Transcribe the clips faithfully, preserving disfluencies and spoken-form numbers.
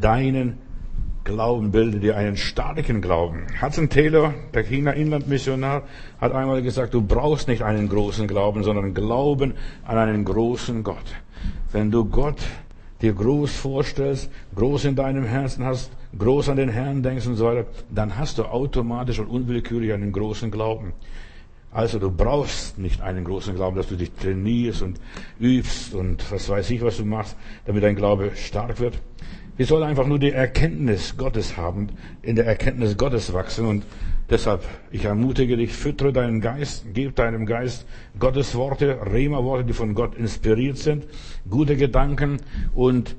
deinen Glauben, bilde dir einen starken Glauben. Hudson Taylor, der China-Inland-Missionar, hat einmal gesagt, du brauchst nicht einen großen Glauben, sondern Glauben an einen großen Gott. Wenn du Gott dir groß vorstellst, groß in deinem Herzen hast, groß an den Herrn denkst und so weiter, dann hast du automatisch und unwillkürlich einen großen Glauben. Also du brauchst nicht einen großen Glauben, dass du dich trainierst und übst und was weiß ich, was du machst, damit dein Glaube stark wird. Wir sollen einfach nur die Erkenntnis Gottes haben, in der Erkenntnis Gottes wachsen. Und deshalb, ich ermutige dich, füttere deinen Geist, gib deinem Geist Gottes Worte, Rema-Worte, die von Gott inspiriert sind, gute Gedanken, und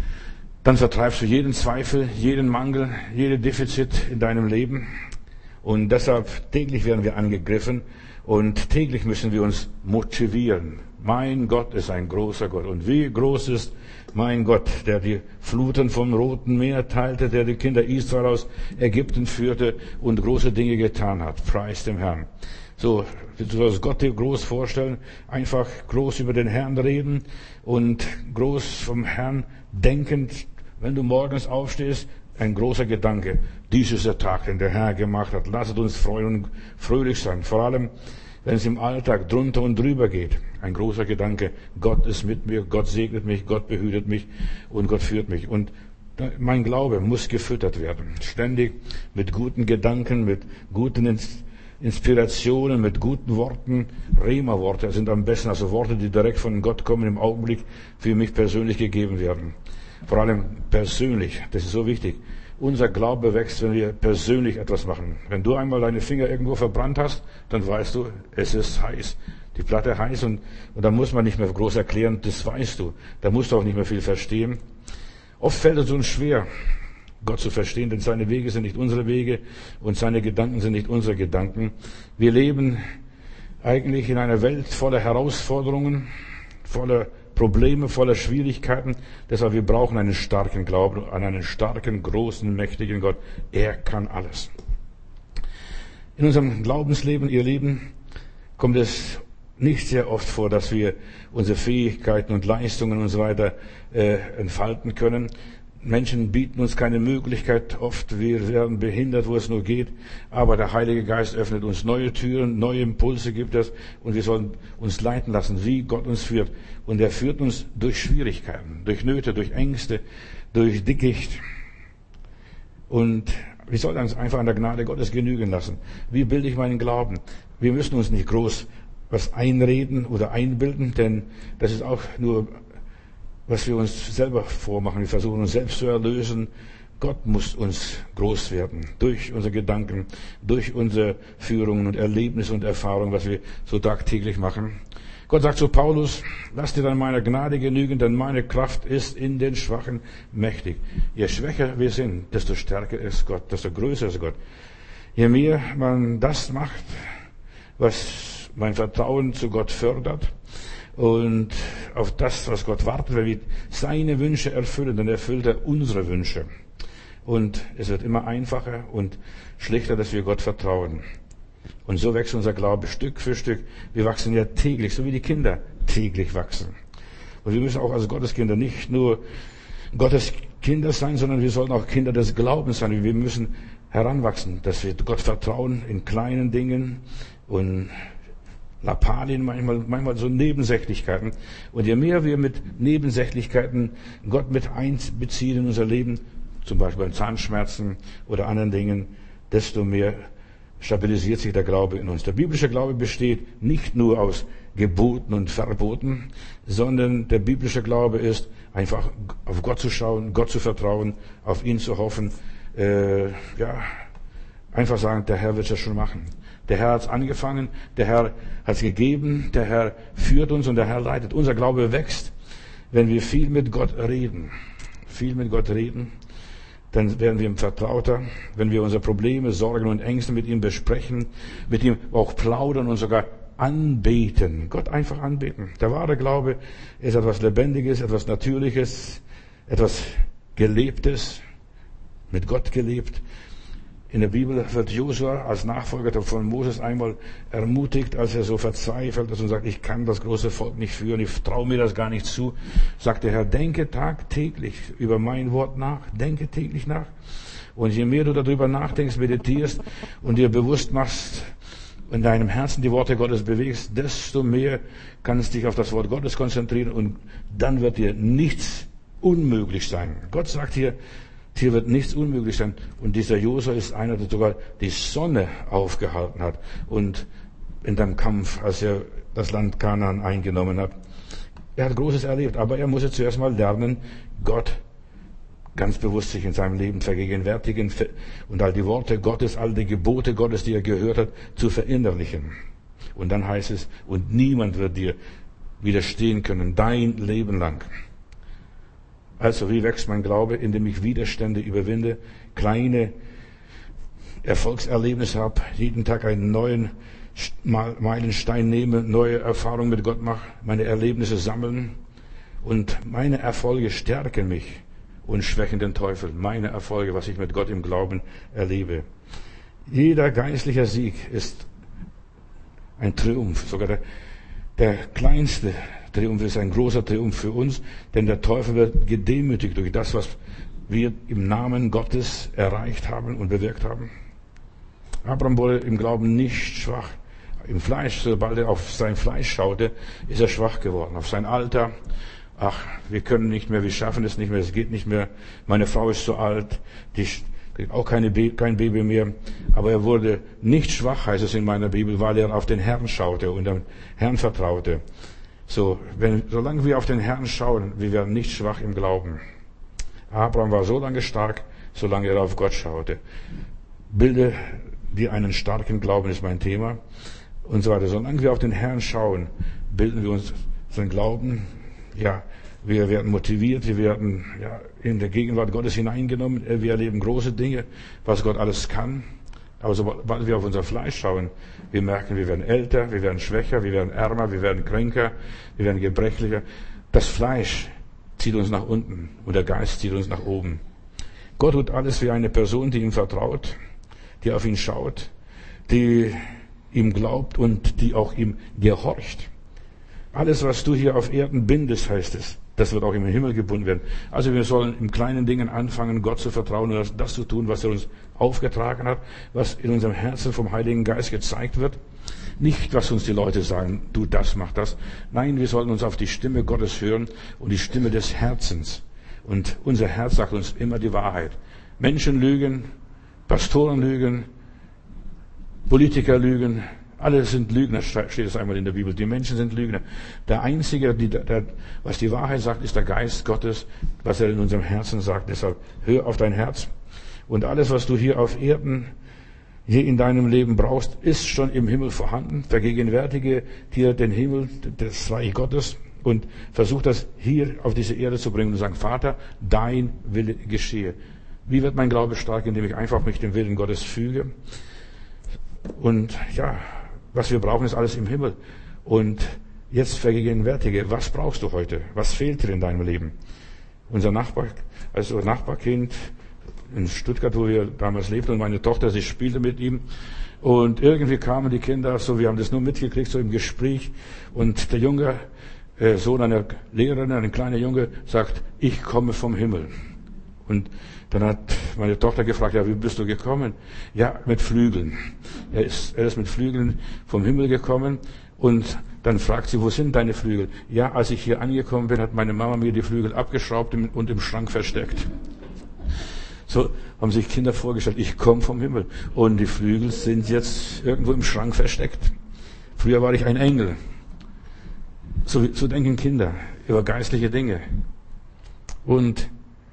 dann vertreibst du jeden Zweifel, jeden Mangel, jede Defizit in deinem Leben. Und deshalb täglich werden wir angegriffen und täglich müssen wir uns motivieren. Mein Gott ist ein großer Gott. Und wie groß ist mein Gott, der die Fluten vom Roten Meer teilte, der die Kinder Israel aus Ägypten führte und große Dinge getan hat. Preis dem Herrn. So, du sollst Gott dir groß vorstellen, einfach groß über den Herrn reden und groß vom Herrn denkend, wenn du morgens aufstehst, ein großer Gedanke. Dies ist der Tag, den der Herr gemacht hat. Lasset uns freuen und fröhlich sein. Vor allem, wenn es im Alltag drunter und drüber geht. Ein großer Gedanke. Gott ist mit mir, Gott segnet mich, Gott behütet mich und Gott führt mich. Und mein Glaube muss gefüttert werden. Ständig mit guten Gedanken, mit guten Inspirationen, mit guten Worten. Rema-Worte sind am besten, also Worte, die direkt von Gott kommen, im Augenblick für mich persönlich gegeben werden. Vor allem persönlich, das ist so wichtig. Unser Glaube wächst, wenn wir persönlich etwas machen. Wenn du einmal deine Finger irgendwo verbrannt hast, dann weißt du, es ist heiß. Die Platte heiß und, und da muss man nicht mehr groß erklären, das weißt du. Da musst du auch nicht mehr viel verstehen. Oft fällt es uns schwer, Gott zu verstehen, denn seine Wege sind nicht unsere Wege und seine Gedanken sind nicht unsere Gedanken. Wir leben eigentlich in einer Welt voller Herausforderungen, voller Probleme, voller Schwierigkeiten. Deshalb, wir brauchen einen starken Glauben an einen starken, großen, mächtigen Gott. Er kann alles. In unserem Glaubensleben, ihr Lieben, kommt es nicht sehr oft vor, dass wir unsere Fähigkeiten und Leistungen und so weiter äh, entfalten können. Menschen bieten uns keine Möglichkeit, oft wir werden behindert, wo es nur geht, aber der Heilige Geist öffnet uns neue Türen, neue Impulse gibt es und wir sollen uns leiten lassen, wie Gott uns führt. Und er führt uns durch Schwierigkeiten, durch Nöte, durch Ängste, durch Dickicht. Und wir sollen uns einfach an der Gnade Gottes genügen lassen. Wie bilde ich meinen Glauben? Wir müssen uns nicht groß was einreden oder einbilden, denn das ist auch nur was wir uns selber vormachen. Wir versuchen uns selbst zu erlösen. Gott muss uns groß werden. Durch unsere Gedanken, durch unsere Führungen und Erlebnisse und Erfahrungen, was wir so tagtäglich machen. Gott sagt zu Paulus, lass dir dann meiner Gnade genügen, denn meine Kraft ist in den Schwachen mächtig. Je schwächer wir sind, desto stärker ist Gott, desto größer ist Gott. Je mehr man das macht, was mein Vertrauen zu Gott fördert, und auf das, was Gott wartet, wenn wir seine Wünsche erfüllen, dann erfüllt er unsere Wünsche. Und es wird immer einfacher und schlichter, dass wir Gott vertrauen. Und so wächst unser Glaube Stück für Stück. Wir wachsen ja täglich, so wie die Kinder täglich wachsen. Und wir müssen auch als Gotteskinder nicht nur Gottes Kinder sein, sondern wir sollten auch Kinder des Glaubens sein. Wir müssen heranwachsen, dass wir Gott vertrauen in kleinen Dingen und Lappalien, manchmal, manchmal so Nebensächlichkeiten. Und je mehr wir mit Nebensächlichkeiten Gott mit einbeziehen in unser Leben, zum Beispiel bei Zahnschmerzen oder anderen Dingen, desto mehr stabilisiert sich der Glaube in uns. Der biblische Glaube besteht nicht nur aus Geboten und Verboten, sondern der biblische Glaube ist einfach auf Gott zu schauen, Gott zu vertrauen, auf ihn zu hoffen, äh, ja, einfach sagen, der Herr wird es schon machen. Der Herr hat es angefangen, der Herr hat es gegeben, der Herr führt uns und der Herr leitet. Unser Glaube wächst, wenn wir viel mit Gott reden. Viel mit Gott reden, dann werden wir ihm vertrauter. Wenn wir unsere Probleme, Sorgen und Ängste mit ihm besprechen, mit ihm auch plaudern und sogar anbeten. Gott einfach anbeten. Der wahre Glaube ist etwas Lebendiges, etwas Natürliches, etwas Gelebtes, mit Gott gelebt. In der Bibel wird Josua als Nachfolger von Moses einmal ermutigt, als er so verzweifelt ist und sagt, ich kann das große Volk nicht führen, ich traue mir das gar nicht zu. Sagt der Herr, denke tagtäglich über mein Wort nach, denke täglich nach. Und je mehr du darüber nachdenkst, meditierst und dir bewusst machst, in deinem Herzen die Worte Gottes bewegst, desto mehr kannst du dich auf das Wort Gottes konzentrieren und dann wird dir nichts unmöglich sein. Gott sagt hier, hier wird nichts unmöglich sein. Und dieser Josua ist einer, der sogar die Sonne aufgehalten hat. Und in dem Kampf, als er das Land Kanaan eingenommen hat. Er hat Großes erlebt, aber er musste zuerst mal lernen, Gott ganz bewusst sich in seinem Leben vergegenwärtigen und all die Worte Gottes, all die Gebote Gottes, die er gehört hat, zu verinnerlichen. Und dann heißt es, und niemand wird dir widerstehen können, dein Leben lang. Also, wie wächst mein Glaube, indem ich Widerstände überwinde, kleine Erfolgserlebnisse habe, jeden Tag einen neuen Meilenstein nehme, neue Erfahrungen mit Gott mache, meine Erlebnisse sammeln und meine Erfolge stärken mich und schwächen den Teufel. Meine Erfolge, was ich mit Gott im Glauben erlebe. Jeder geistliche Sieg ist ein Triumph, sogar der, der kleinste Triumph ist ein großer Triumph für uns, denn der Teufel wird gedemütigt durch das, was wir im Namen Gottes erreicht haben und bewirkt haben. Abraham wurde im Glauben nicht schwach. Im Fleisch, sobald er auf sein Fleisch schaute, ist er schwach geworden. Auf sein Alter, ach, wir können nicht mehr, wir schaffen es nicht mehr, es geht nicht mehr. Meine Frau ist zu alt, die kriegt auch keine Be- kein Baby mehr. Aber er wurde nicht schwach, heißt es in meiner Bibel, weil er auf den Herrn schaute und dem Herrn vertraute. So, wenn, solange wir auf den Herrn schauen, wir werden nicht schwach im Glauben. Abraham war so lange stark, solange er auf Gott schaute. Bilde dir einen starken Glauben, ist mein Thema. Und so weiter. Solange wir auf den Herrn schauen, bilden wir uns unseren Glauben. Ja, wir werden motiviert, wir werden ja, in der Gegenwart Gottes hineingenommen. Wir erleben große Dinge, was Gott alles kann. Aber sobald wir auf unser Fleisch schauen, wir merken, wir werden älter, wir werden schwächer, wir werden ärmer, wir werden kränker, wir werden gebrechlicher. Das Fleisch zieht uns nach unten und der Geist zieht uns nach oben. Gott tut alles wie eine Person, die ihm vertraut, die auf ihn schaut, die ihm glaubt und die auch ihm gehorcht. Alles, was du hier auf Erden bindest, heißt es, das wird auch im Himmel gebunden werden. Also wir sollen in kleinen Dingen anfangen, Gott zu vertrauen und das zu tun, was er uns aufgetragen hat, was in unserem Herzen vom Heiligen Geist gezeigt wird. Nicht, was uns die Leute sagen, du das, mach das. Nein, wir sollten uns auf die Stimme Gottes hören und die Stimme des Herzens. Und unser Herz sagt uns immer die Wahrheit. Menschen lügen, Pastoren lügen, Politiker lügen, alle sind Lügner, steht es einmal in der Bibel. Die Menschen sind Lügner. Der Einzige, die, der, was die Wahrheit sagt, ist der Geist Gottes, was er in unserem Herzen sagt. Deshalb hör auf dein Herz. Und alles, was du hier auf Erden, hier in deinem Leben brauchst, ist schon im Himmel vorhanden. Vergegenwärtige dir den Himmel, das Reich Gottes und versuch das hier auf diese Erde zu bringen und sagen, Vater, dein Wille geschehe. Wie wird mein Glaube stark, indem ich einfach mich dem Willen Gottes füge? Und ja, was wir brauchen, ist alles im Himmel. Und jetzt vergegenwärtige, was brauchst du heute? Was fehlt dir in deinem Leben? Unser Nachbar, also Nachbarkind in Stuttgart, wo wir damals lebten, und meine Tochter, sie spielte mit ihm. Und irgendwie kamen die Kinder, so, wir haben das nur mitgekriegt, so im Gespräch. Und der junge äh, Sohn einer Lehrerin, ein kleiner Junge, sagt, ich komme vom Himmel. Und dann hat meine Tochter gefragt, ja, wie bist du gekommen? Ja, mit Flügeln. Er ist, er ist mit Flügeln vom Himmel gekommen und dann fragt sie, wo sind deine Flügel? Ja, als ich hier angekommen bin, hat meine Mama mir die Flügel abgeschraubt und im Schrank versteckt. So haben sich Kinder vorgestellt, ich komme vom Himmel und die Flügel sind jetzt irgendwo im Schrank versteckt. Früher war ich ein Engel. So, so denken Kinder über geistliche Dinge. Und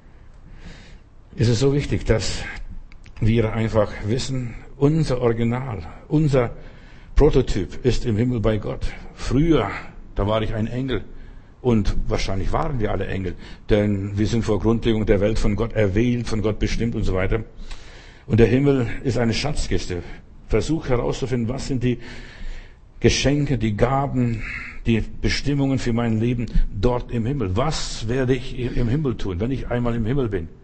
es ist so wichtig, dass wir einfach wissen, unser Original, unser Prototyp ist im Himmel bei Gott. Früher, da war ich ein Engel. Und wahrscheinlich waren wir alle Engel, denn wir sind vor Grundlegung der Welt von Gott erwählt, von Gott bestimmt und so weiter. Und der Himmel ist eine Schatzkiste. Versuch herauszufinden, was sind die Geschenke, die Gaben, die Bestimmungen für mein Leben dort im Himmel. Was werde ich im Himmel tun, wenn ich einmal im Himmel bin?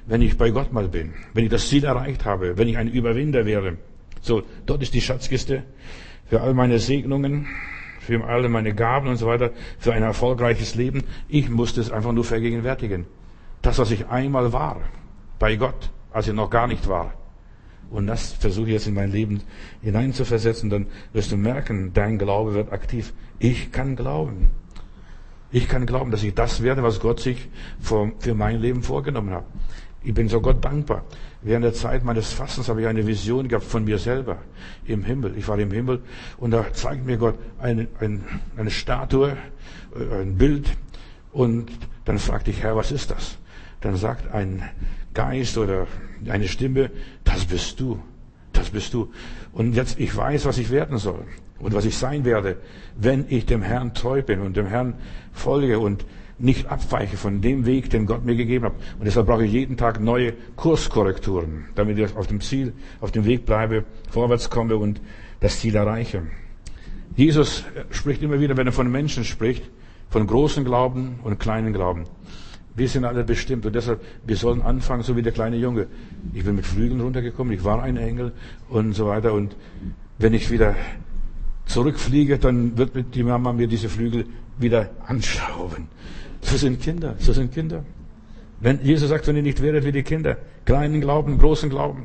wenn ich bei Gott mal bin, wenn ich das Ziel erreicht habe, wenn ich ein Überwinder wäre. So, dort ist die Schatzkiste für all meine Segnungen, für alle meine Gaben und so weiter, für ein erfolgreiches Leben. Ich musste es einfach nur vergegenwärtigen. Das, was ich einmal war, bei Gott, als ich noch gar nicht war. Und das versuche ich jetzt in mein Leben hineinzuversetzen, dann wirst du merken, dein Glaube wird aktiv. Ich kann glauben. Ich kann glauben, dass ich das werde, was Gott sich für mein Leben vorgenommen hat. Ich bin so Gott dankbar. Während der Zeit meines Fastens habe ich eine Vision gehabt von mir selber im Himmel. Ich war im Himmel und da zeigt mir Gott eine, eine, eine Statue, ein Bild und dann fragte ich, Herr, was ist das? Dann sagt ein Geist oder eine Stimme, das bist du, das bist du. Und jetzt, ich weiß, was ich werden soll und was ich sein werde, wenn ich dem Herrn treu bin und dem Herrn folge und nicht abweiche von dem Weg, den Gott mir gegeben hat. Und deshalb brauche ich jeden Tag neue Kurskorrekturen, damit ich auf dem Ziel, auf dem Weg bleibe, vorwärts komme und das Ziel erreiche. Jesus spricht immer wieder, wenn er von Menschen spricht, von großen Glauben und kleinen Glauben. Wir sind alle bestimmt und deshalb, wir sollen anfangen, so wie der kleine Junge. Ich bin mit Flügeln runtergekommen, ich war ein Engel und so weiter. Und wenn ich wieder zurückfliege, dann wird die Mama mir diese Flügel wieder anschrauben. So sind Kinder, so sind Kinder. Wenn Jesus sagt, wenn ihr nicht werdet wie die Kinder, kleinen Glauben, großen Glauben.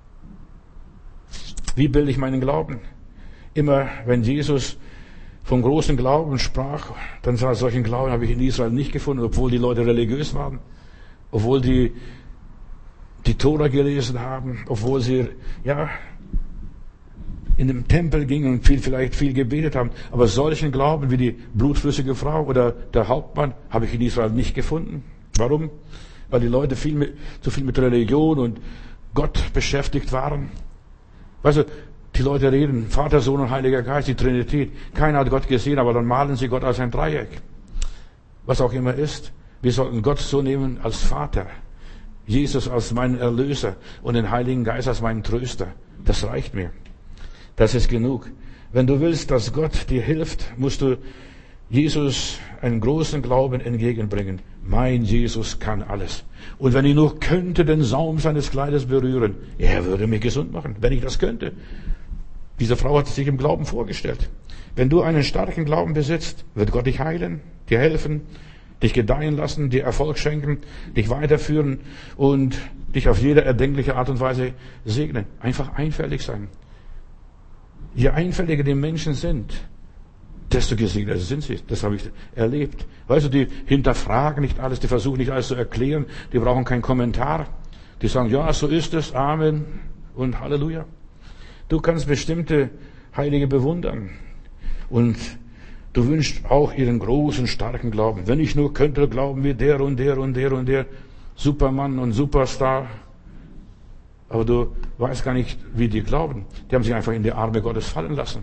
Wie bilde ich meinen Glauben? Immer, wenn Jesus vom großen Glauben sprach, dann sah solchen Glauben habe ich in Israel nicht gefunden, obwohl die Leute religiös waren, obwohl die die Tora gelesen haben, obwohl sie ja in den Tempel gingen und viel, vielleicht viel gebetet haben. Aber solchen Glauben wie die blutflüssige Frau oder der Hauptmann habe ich in Israel nicht gefunden. Warum? Weil die Leute viel mit, zu viel mit Religion und Gott beschäftigt waren. Weißt du, die Leute reden, Vater, Sohn und Heiliger Geist, die Trinität. Keiner hat Gott gesehen, aber dann malen sie Gott als ein Dreieck. Was auch immer ist. Wir sollten Gott so nehmen als Vater. Jesus als meinen Erlöser und den Heiligen Geist als meinen Tröster. Das reicht mir. Das ist genug. Wenn du willst, dass Gott dir hilft, musst du Jesus einen großen Glauben entgegenbringen. Mein Jesus kann alles. Und wenn ich nur könnte den Saum seines Kleides berühren, er würde mich gesund machen, wenn ich das könnte. Diese Frau hat sich im Glauben vorgestellt. Wenn du einen starken Glauben besitzt, wird Gott dich heilen, dir helfen, dich gedeihen lassen, dir Erfolg schenken, dich weiterführen und dich auf jede erdenkliche Art und Weise segnen. Einfach einfältig sein. Je einfältiger die Menschen sind, desto gesegneter sind sie. Das habe ich erlebt. Weißt du, die hinterfragen nicht alles, die versuchen nicht alles zu erklären, die brauchen keinen Kommentar. Die sagen, ja, so ist es, Amen und Halleluja. Du kannst bestimmte Heilige bewundern und du wünschst auch ihren großen, starken Glauben. Wenn ich nur könnte glauben wie der und der und der und der Supermann und Superstar, aber du weißt gar nicht, wie die glauben. Die haben sich einfach in die Arme Gottes fallen lassen.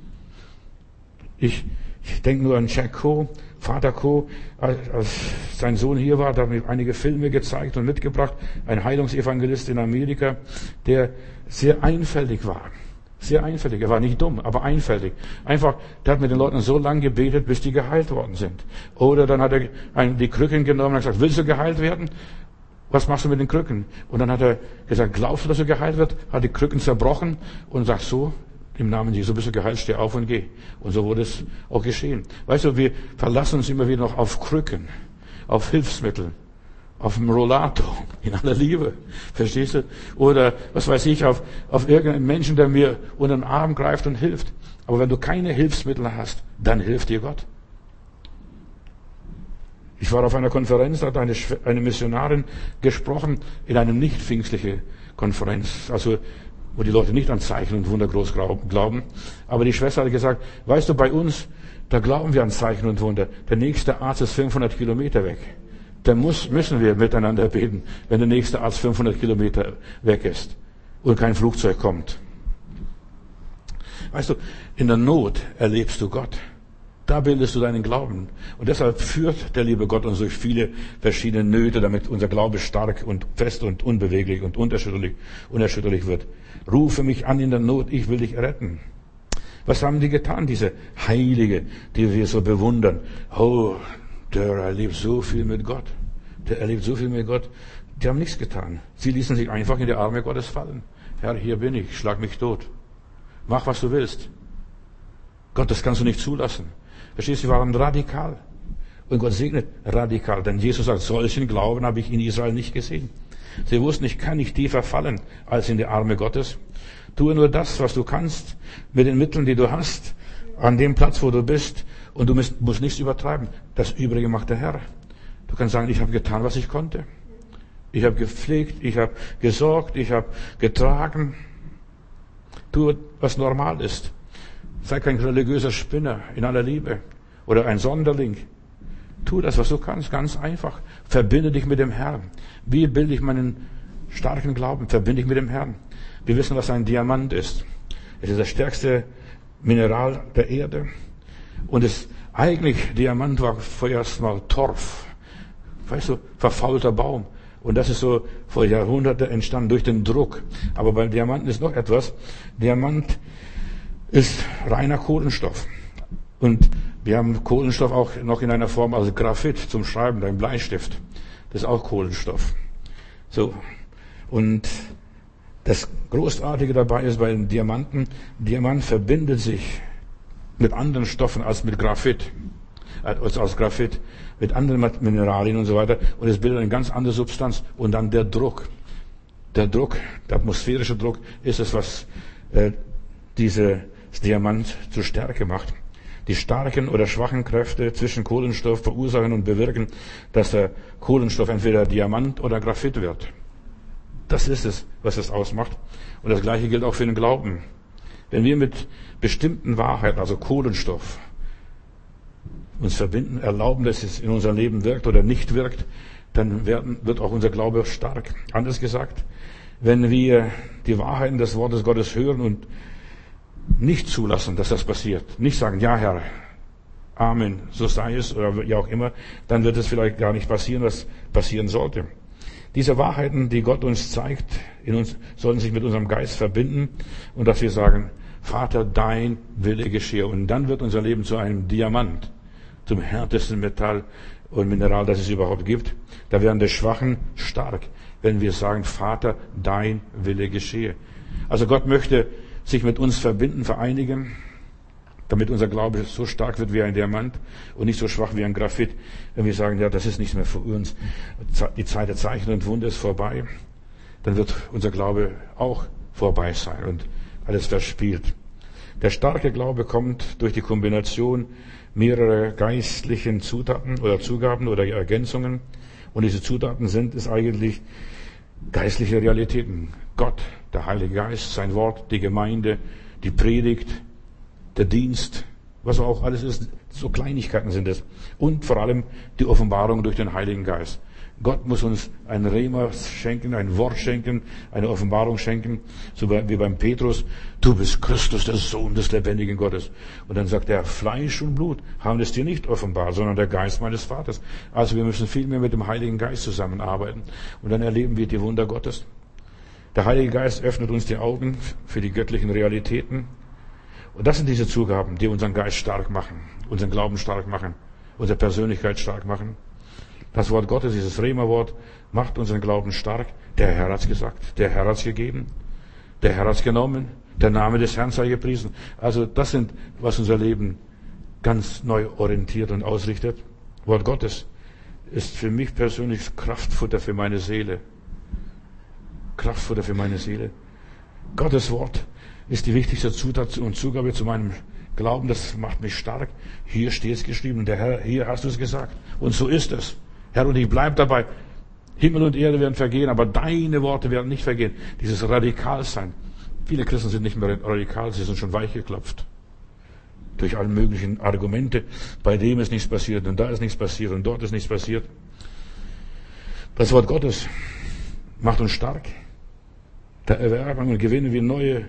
Ich, ich denke nur an Jack Coe, Vater Coe, als, als sein Sohn hier war, da hat mir einige Filme gezeigt und mitgebracht. Ein Heilungsevangelist in Amerika, der sehr einfältig war. Sehr einfältig. Er war nicht dumm, aber einfältig. Einfach, der hat mit den Leuten so lange gebetet, bis die geheilt worden sind. Oder dann hat er ein, die Krücken genommen und gesagt, willst du geheilt werden? Was machst du mit den Krücken? Und dann hat er gesagt, glaubst du, dass du geheilt wird? Hat die Krücken zerbrochen und sagt so, im Namen Jesu bist du geheilt, steh auf und geh. Und so wurde es auch geschehen. Weißt du, wir verlassen uns immer wieder noch auf Krücken, auf Hilfsmittel, auf dem Rollator, in aller Liebe. Verstehst du? Oder, was weiß ich, auf, auf irgendeinen Menschen, der mir unter den Arm greift und hilft. Aber wenn du keine Hilfsmittel hast, dann hilft dir Gott. Ich war auf einer Konferenz, da hat eine, eine Missionarin gesprochen, in einer nicht pfingstliche Konferenz, also wo die Leute nicht an Zeichen und Wunder groß glauben. Aber die Schwester hat gesagt, weißt du, bei uns, da glauben wir an Zeichen und Wunder. Der nächste Arzt ist fünfhundert Kilometer weg. Da muss, müssen wir miteinander beten, wenn der nächste Arzt fünfhundert Kilometer weg ist und kein Flugzeug kommt. Weißt du, in der Not erlebst du Gott. Da bildest du deinen Glauben. Und deshalb führt der liebe Gott uns durch viele verschiedene Nöte, damit unser Glaube stark und fest und unbeweglich und unerschütterlich, unerschütterlich wird. Rufe mich an in der Not, ich will dich retten. Was haben die getan, diese Heilige, die wir so bewundern? Oh, der erlebt so viel mit Gott. Der erlebt so viel mit Gott. Die haben nichts getan. Sie ließen sich einfach in die Arme Gottes fallen. Herr, hier bin ich, schlag mich tot. Mach, was du willst. Gott, das kannst du nicht zulassen. Verstehst du, sie waren radikal. Und Gott segnet radikal. Denn Jesus sagt, solchen Glauben habe ich in Israel nicht gesehen. Sie wussten, ich kann nicht tiefer fallen als in die Arme Gottes. Tue nur das, was du kannst, mit den Mitteln, die du hast, an dem Platz, wo du bist. Und du musst, musst nichts übertreiben. Das Übrige macht der Herr. Du kannst sagen, ich habe getan, was ich konnte. Ich habe gepflegt, ich habe gesorgt, ich habe getragen. Tu, was normal ist. Sei kein religiöser Spinner in aller Liebe oder ein Sonderling. Tu das, was du kannst, ganz einfach. Verbinde dich mit dem Herrn. Wie bilde ich meinen starken Glauben? Verbinde dich mit dem Herrn. Wir wissen, was ein Diamant ist. Es ist das stärkste Mineral der Erde. Und es eigentlich, Diamant war vorerst mal Torf. Weißt du, verfaulter Baum. Und das ist so vor Jahrhunderten entstanden durch den Druck. Aber beim Diamanten ist noch etwas. Diamant ist reiner Kohlenstoff. Und wir haben Kohlenstoff auch noch in einer Form als Graphit zum Schreiben, ein Bleistift. Das ist auch Kohlenstoff. So. Und das Großartige dabei ist bei den Diamanten, Diamant verbindet sich mit anderen Stoffen als mit Graphit, als, als Graphit, mit anderen Mineralien und so weiter. Und es bildet eine ganz andere Substanz. Und dann der Druck. Der Druck, der atmosphärische Druck ist es, was äh, dieses Diamant zur Stärke macht. Die starken oder schwachen Kräfte zwischen Kohlenstoff verursachen und bewirken, dass der Kohlenstoff entweder Diamant oder Graphit wird. Das ist es, was es ausmacht. Und das Gleiche gilt auch für den Glauben. Wenn wir mit bestimmten Wahrheiten, also Kohlenstoff, uns verbinden, erlauben, dass es in unserem Leben wirkt oder nicht wirkt, dann werden, wird auch unser Glaube stark. Anders gesagt, wenn wir die Wahrheiten des Wortes Gottes hören und nicht zulassen, dass das passiert, nicht sagen, ja Herr, Amen, so sei es, oder wie auch immer, dann wird es vielleicht gar nicht passieren, was passieren sollte. Diese Wahrheiten, die Gott uns zeigt, in uns, sollen sich mit unserem Geist verbinden und dass wir sagen, Vater, dein Wille geschehe. Und dann wird unser Leben zu einem Diamant, zum härtesten Metall und Mineral, das es überhaupt gibt. Da werden die Schwachen stark, wenn wir sagen, Vater, dein Wille geschehe. Also Gott möchte sich mit uns verbinden, vereinigen, damit unser Glaube so stark wird wie ein Diamant und nicht so schwach wie ein Graphit. Wenn wir sagen, ja, das ist nicht mehr für uns, die Zeit der Zeichen und Wunder ist vorbei, dann wird unser Glaube auch vorbei sein und alles verspielt. Der starke Glaube kommt durch die Kombination mehrerer geistlichen Zutaten oder Zugaben oder Ergänzungen. Und diese Zutaten sind es eigentlich geistliche Realitäten. Gott, der Heilige Geist, sein Wort, die Gemeinde, die Predigt, der Dienst, was auch alles ist, so Kleinigkeiten sind es. Und vor allem die Offenbarung durch den Heiligen Geist. Gott muss uns ein Rema schenken, ein Wort schenken, eine Offenbarung schenken, so wie beim Petrus. Du bist Christus, der Sohn des lebendigen Gottes. Und dann sagt er, Fleisch und Blut haben es dir nicht offenbart, sondern der Geist meines Vaters. Also wir müssen viel mehr mit dem Heiligen Geist zusammenarbeiten. Und dann erleben wir die Wunder Gottes. Der Heilige Geist öffnet uns die Augen für die göttlichen Realitäten. Und das sind diese Zugaben, die unseren Geist stark machen, unseren Glauben stark machen, unsere Persönlichkeit stark machen. Das Wort Gottes, dieses Rema-Wort, macht unseren Glauben stark. Der Herr hat's gesagt, der Herr hat's gegeben, der Herr hat's genommen, der Name des Herrn sei gepriesen. Also das sind, was unser Leben ganz neu orientiert und ausrichtet. Wort Gottes ist für mich persönlich Kraftfutter für meine Seele. Kraftfutter für meine Seele. Gottes Wort ist die wichtigste Zutat und Zugabe zu meinem Glauben. Das macht mich stark. Hier steht es geschrieben. Der Herr, hier hast du es gesagt. Und so ist es. Herr, und ich bleib dabei. Himmel und Erde werden vergehen, aber deine Worte werden nicht vergehen. Dieses Radikalsein. Viele Christen sind nicht mehr radikal, sie sind schon weichgeklopft. Durch alle möglichen Argumente. Bei dem ist nichts passiert und da ist nichts passiert und dort ist nichts passiert. Das Wort Gottes macht uns stark. Da erwerben und gewinnen wir neue,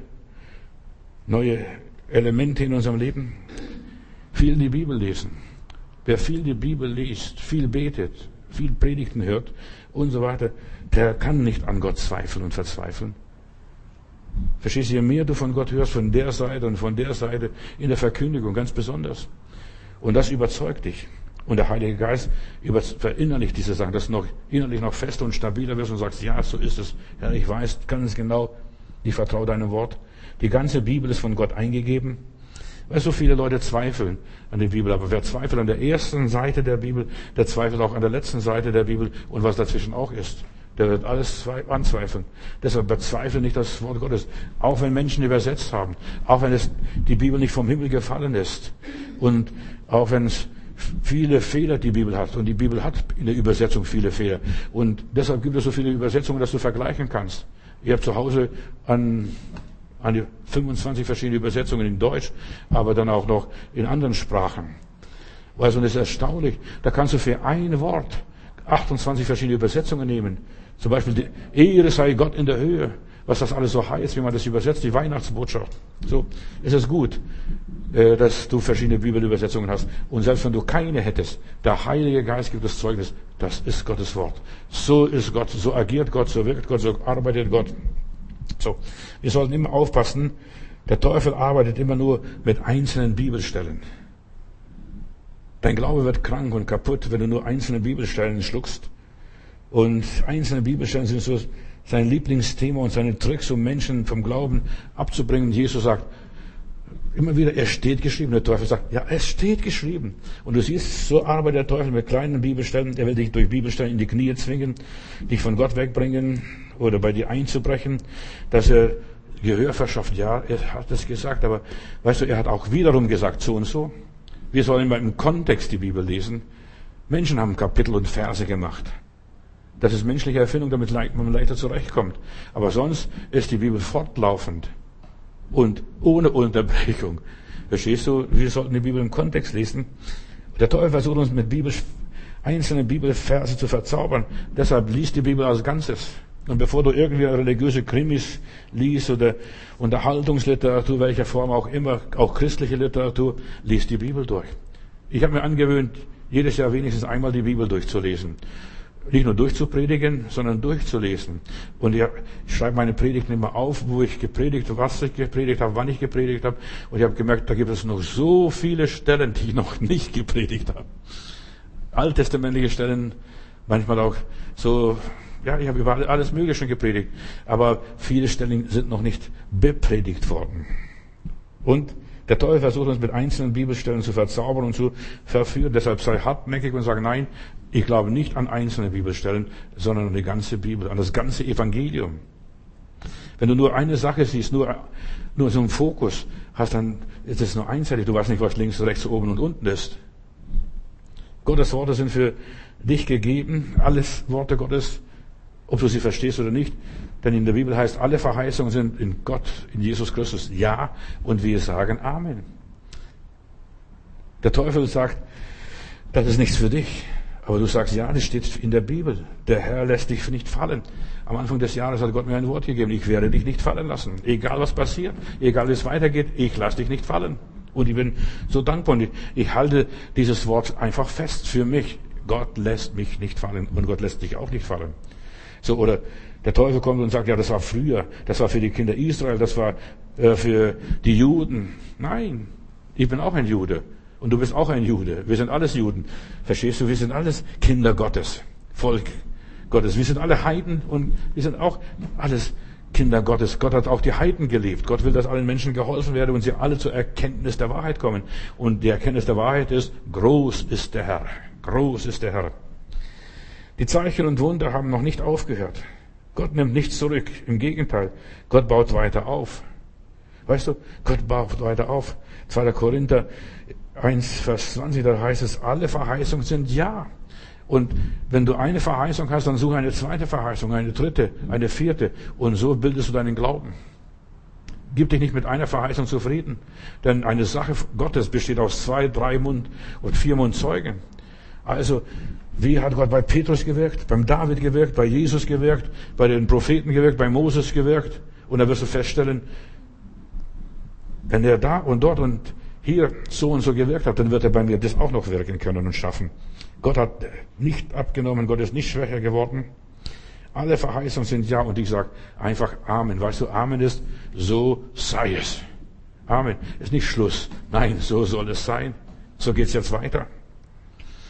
neue Elemente in unserem Leben. Viel die Bibel lesen. Wer viel die Bibel liest, viel betet, viel Predigten hört und so weiter, der kann nicht an Gott zweifeln und verzweifeln. Verstehst du, je mehr du von Gott hörst, von der Seite und von der Seite, in der Verkündigung ganz besonders. Und das überzeugt dich. Und der Heilige Geist verinnerlicht diese Sachen, dass du noch innerlich noch fester und stabiler wirst und sagst, ja, so ist es. Ja, ich weiß ganz genau, ich vertraue deinem Wort. Die ganze Bibel ist von Gott eingegeben. Weil so viele Leute zweifeln an der Bibel. Aber wer zweifelt an der ersten Seite der Bibel, der zweifelt auch an der letzten Seite der Bibel und was dazwischen auch ist. Der wird alles anzweifeln. Deshalb bezweifle nicht das Wort Gottes. Auch wenn Menschen übersetzt haben. Auch wenn es die Bibel nicht vom Himmel gefallen ist. Und auch wenn es viele Fehler die Bibel hat. Und die Bibel hat in der Übersetzung viele Fehler. Und deshalb gibt es so viele Übersetzungen, dass du vergleichen kannst. Ich habe zu Hause an, an die fünfundzwanzig verschiedene Übersetzungen in Deutsch, aber dann auch noch in anderen Sprachen. Also, das ist erstaunlich. Da kannst du für ein Wort achtundzwanzig verschiedene Übersetzungen nehmen. Zum Beispiel, die Ehre sei Gott in der Höhe. Was das alles so heißt, wie man das übersetzt, die Weihnachtsbotschaft. So ist es gut, dass du verschiedene Bibelübersetzungen hast. Und selbst wenn du keine hättest, der Heilige Geist gibt das Zeugnis, das ist Gottes Wort. So ist Gott, so agiert Gott, so wirkt Gott, so arbeitet Gott. So, wir sollten immer aufpassen, der Teufel arbeitet immer nur mit einzelnen Bibelstellen. Dein Glaube wird krank und kaputt, wenn du nur einzelne Bibelstellen schluckst. Und einzelne Bibelstellen sind so sein Lieblingsthema und seine Tricks, um Menschen vom Glauben abzubringen. Jesus sagt immer wieder, es steht geschrieben. Der Teufel sagt, ja, es steht geschrieben. Und du siehst, so arbeitet der Teufel mit kleinen Bibelstellen. Er will dich durch Bibelstellen in die Knie zwingen, dich von Gott wegbringen oder bei dir einzubrechen, dass er Gehör verschafft. Ja, er hat es gesagt, aber weißt du, er hat auch wiederum gesagt, so und so. Wir sollen immer im Kontext die Bibel lesen. Menschen haben Kapitel und Verse gemacht. Das ist menschliche Erfindung, damit man leichter zurechtkommt. Aber sonst ist die Bibel fortlaufend und ohne Unterbrechung. Verstehst du? Wir sollten die Bibel im Kontext lesen. Der Teufel versucht uns mit Bibel, einzelnen Bibelverse zu verzaubern. Deshalb liest die Bibel als Ganzes. Und bevor du irgendwie religiöse Krimis liest oder Unterhaltungsliteratur, welcher Form auch immer, auch christliche Literatur, liest die Bibel durch. Ich habe mir angewöhnt, jedes Jahr wenigstens einmal die Bibel durchzulesen. Nicht nur durchzupredigen, sondern durchzulesen. Und ich schreibe meine Predigten immer auf, wo ich gepredigt habe, was ich gepredigt habe, wann ich gepredigt habe. Und ich habe gemerkt, da gibt es noch so viele Stellen, die ich noch nicht gepredigt habe. Alttestamentliche Stellen, manchmal auch so, ja, ich habe über alles Mögliche gepredigt. Aber viele Stellen sind noch nicht bepredigt worden. Und der Teufel versucht uns mit einzelnen Bibelstellen zu verzaubern und zu verführen. Deshalb sei hartnäckig und sage, nein, ich glaube nicht an einzelne Bibelstellen, sondern an die ganze Bibel, an das ganze Evangelium. Wenn du nur eine Sache siehst, nur, nur so einen Fokus hast, dann ist es nur einseitig. Du weißt nicht, was links, rechts, oben und unten ist. Gottes Worte sind für dich gegeben, alles Worte Gottes, ob du sie verstehst oder nicht. Denn in der Bibel heißt, alle Verheißungen sind in Gott, in Jesus Christus, ja, und wir sagen Amen. Der Teufel sagt, das ist nichts für dich. Aber du sagst, ja, das steht in der Bibel. Der Herr lässt dich nicht fallen. Am Anfang des Jahres hat Gott mir ein Wort gegeben. Ich werde dich nicht fallen lassen. Egal was passiert, egal wie es weitergeht, ich lasse dich nicht fallen. Und ich bin so dankbar. Und ich, ich halte dieses Wort einfach fest für mich. Gott lässt mich nicht fallen. Und Gott lässt dich auch nicht fallen. So, oder der Teufel kommt und sagt, ja, das war früher. Das war für die Kinder Israel. Das war äh, für die Juden. Nein, ich bin auch ein Jude. Und du bist auch ein Jude. Wir sind alles Juden. Verstehst du? Wir sind alles Kinder Gottes. Volk Gottes. Wir sind alle Heiden und wir sind auch alles Kinder Gottes. Gott hat auch die Heiden geliebt. Gott will, dass allen Menschen geholfen werde und sie alle zur Erkenntnis der Wahrheit kommen. Und die Erkenntnis der Wahrheit ist, groß ist der Herr. Groß ist der Herr. Die Zeichen und Wunder haben noch nicht aufgehört. Gott nimmt nichts zurück. Im Gegenteil. Gott baut weiter auf. Weißt du? Gott baut weiter auf. zweiter Korinther eins, Vers zwanzig, da heißt es, alle Verheißungen sind ja. Und wenn du eine Verheißung hast, dann suche eine zweite Verheißung, eine dritte, eine vierte. Und so bildest du deinen Glauben. Gib dich nicht mit einer Verheißung zufrieden. Denn eine Sache Gottes besteht aus zwei, drei Mund und vier Mundzeugen. Also, wie hat Gott bei Petrus gewirkt, beim David gewirkt, bei Jesus gewirkt, bei den Propheten gewirkt, bei Moses gewirkt? Und da wirst du feststellen, wenn er da und dort und hier so und so gewirkt hat, dann wird er bei mir das auch noch wirken können und schaffen. Gott hat nicht abgenommen, Gott ist nicht schwächer geworden. Alle Verheißungen sind ja und ich sage einfach Amen. Weißt du, Amen ist, so sei es. Amen ist nicht Schluss. Nein, so soll es sein. So geht's jetzt weiter.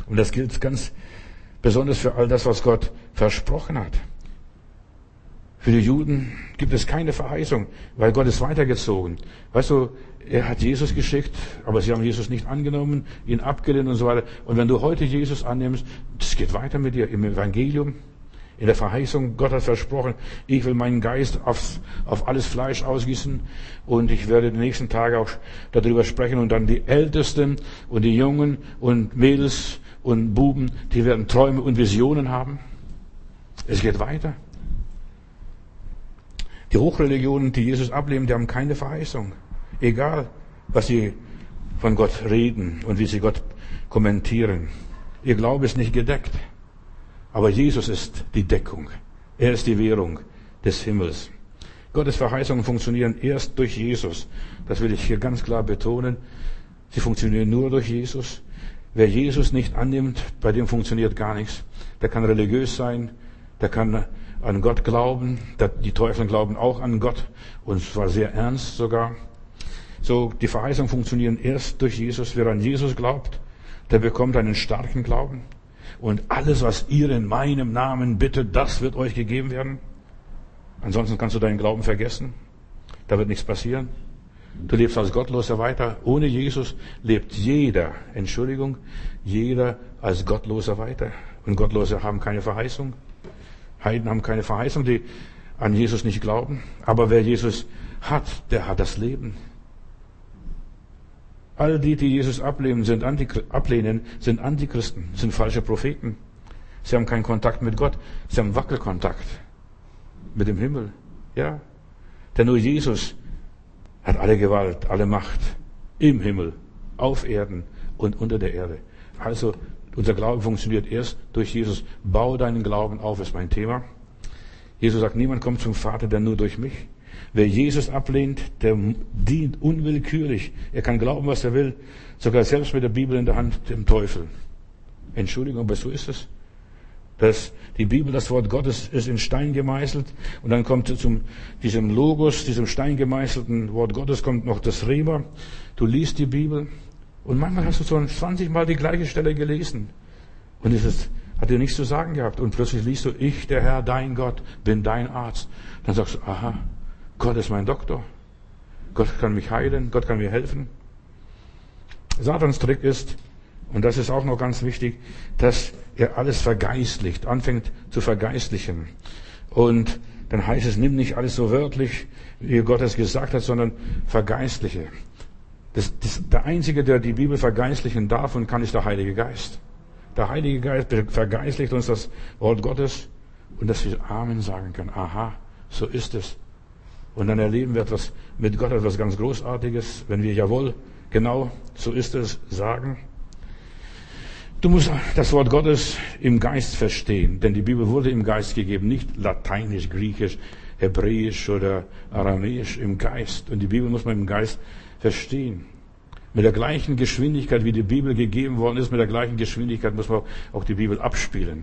Und das gilt ganz besonders für all das, was Gott versprochen hat. Für die Juden gibt es keine Verheißung, weil Gott ist weitergezogen. Weißt du, er hat Jesus geschickt, aber sie haben Jesus nicht angenommen, ihn abgelehnt und so weiter. Und wenn du heute Jesus annimmst, das geht weiter mit dir im Evangelium, in der Verheißung. Gott hat versprochen, ich will meinen Geist aufs, auf alles Fleisch ausgießen und ich werde die nächsten Tage auch darüber sprechen und dann die Ältesten und die Jungen und Mädels und Buben, die werden Träume und Visionen haben. Es geht weiter. Die Hochreligionen, die Jesus ablehnen, die haben keine Verheißung. Egal, was sie von Gott reden und wie sie Gott kommentieren. Ihr Glaube ist nicht gedeckt. Aber Jesus ist die Deckung. Er ist die Währung des Himmels. Gottes Verheißungen funktionieren erst durch Jesus. Das will ich hier ganz klar betonen. Sie funktionieren nur durch Jesus. Wer Jesus nicht annimmt, bei dem funktioniert gar nichts. Der kann religiös sein, der kann an Gott glauben. Die Teufel glauben auch an Gott und zwar sehr ernst sogar. So, die Verheißungen funktionieren erst durch Jesus. Wer an Jesus glaubt, der bekommt einen starken Glauben. Und alles, was ihr in meinem Namen bittet, das wird euch gegeben werden. Ansonsten kannst du deinen Glauben vergessen. Da wird nichts passieren. Du lebst als Gottloser weiter. Ohne Jesus lebt jeder, Entschuldigung, jeder als Gottloser weiter. Und Gottlose haben keine Verheißung. Heiden haben keine Verheißung, die an Jesus nicht glauben. Aber wer Jesus hat, der hat das Leben. All die, die Jesus ablehnen, sind, Anti- ablehnen, sind Antichristen, sind falsche Propheten. Sie haben keinen Kontakt mit Gott. Sie haben Wackelkontakt mit dem Himmel. Ja. Denn nur Jesus hat alle Gewalt, alle Macht im Himmel, auf Erden und unter der Erde. Also, unser Glaube funktioniert erst durch Jesus. Bau deinen Glauben auf, ist mein Thema. Jesus sagt, niemand kommt zum Vater, denn nur durch mich. Wer Jesus ablehnt, der dient unwillkürlich. Er kann glauben, was er will, sogar selbst mit der Bibel in der Hand dem Teufel. Entschuldigung, aber so ist es. Das, die Bibel, das Wort Gottes, ist in Stein gemeißelt und dann kommt zum diesem Logos, diesem Stein gemeißelten Wort Gottes kommt noch das Rema. Du liest die Bibel und manchmal hast du so zwanzig Mal die gleiche Stelle gelesen und es ist, hat dir nichts zu sagen gehabt und plötzlich liest du, ich, der Herr, dein Gott, bin dein Arzt. Dann sagst du, aha, Gott ist mein Doktor. Gott kann mich heilen. Gott kann mir helfen. Satans Trick ist, und das ist auch noch ganz wichtig, dass er alles vergeistlicht, anfängt zu vergeistlichen. Und dann heißt es, nimm nicht alles so wörtlich, wie Gott es gesagt hat, sondern vergeistliche. Das, das, der Einzige, der die Bibel vergeistlichen darf und kann, ist der Heilige Geist. Der Heilige Geist vergeistlicht uns das Wort Gottes und dass wir Amen sagen können. Aha, so ist es. Und dann erleben wir etwas mit Gott, etwas ganz Großartiges, wenn wir jawohl, genau, so ist es, sagen. Du musst das Wort Gottes im Geist verstehen, denn die Bibel wurde im Geist gegeben, nicht lateinisch, griechisch, hebräisch oder aramäisch, im Geist. Und die Bibel muss man im Geist verstehen. Mit der gleichen Geschwindigkeit, wie die Bibel gegeben worden ist, mit der gleichen Geschwindigkeit muss man auch die Bibel abspielen.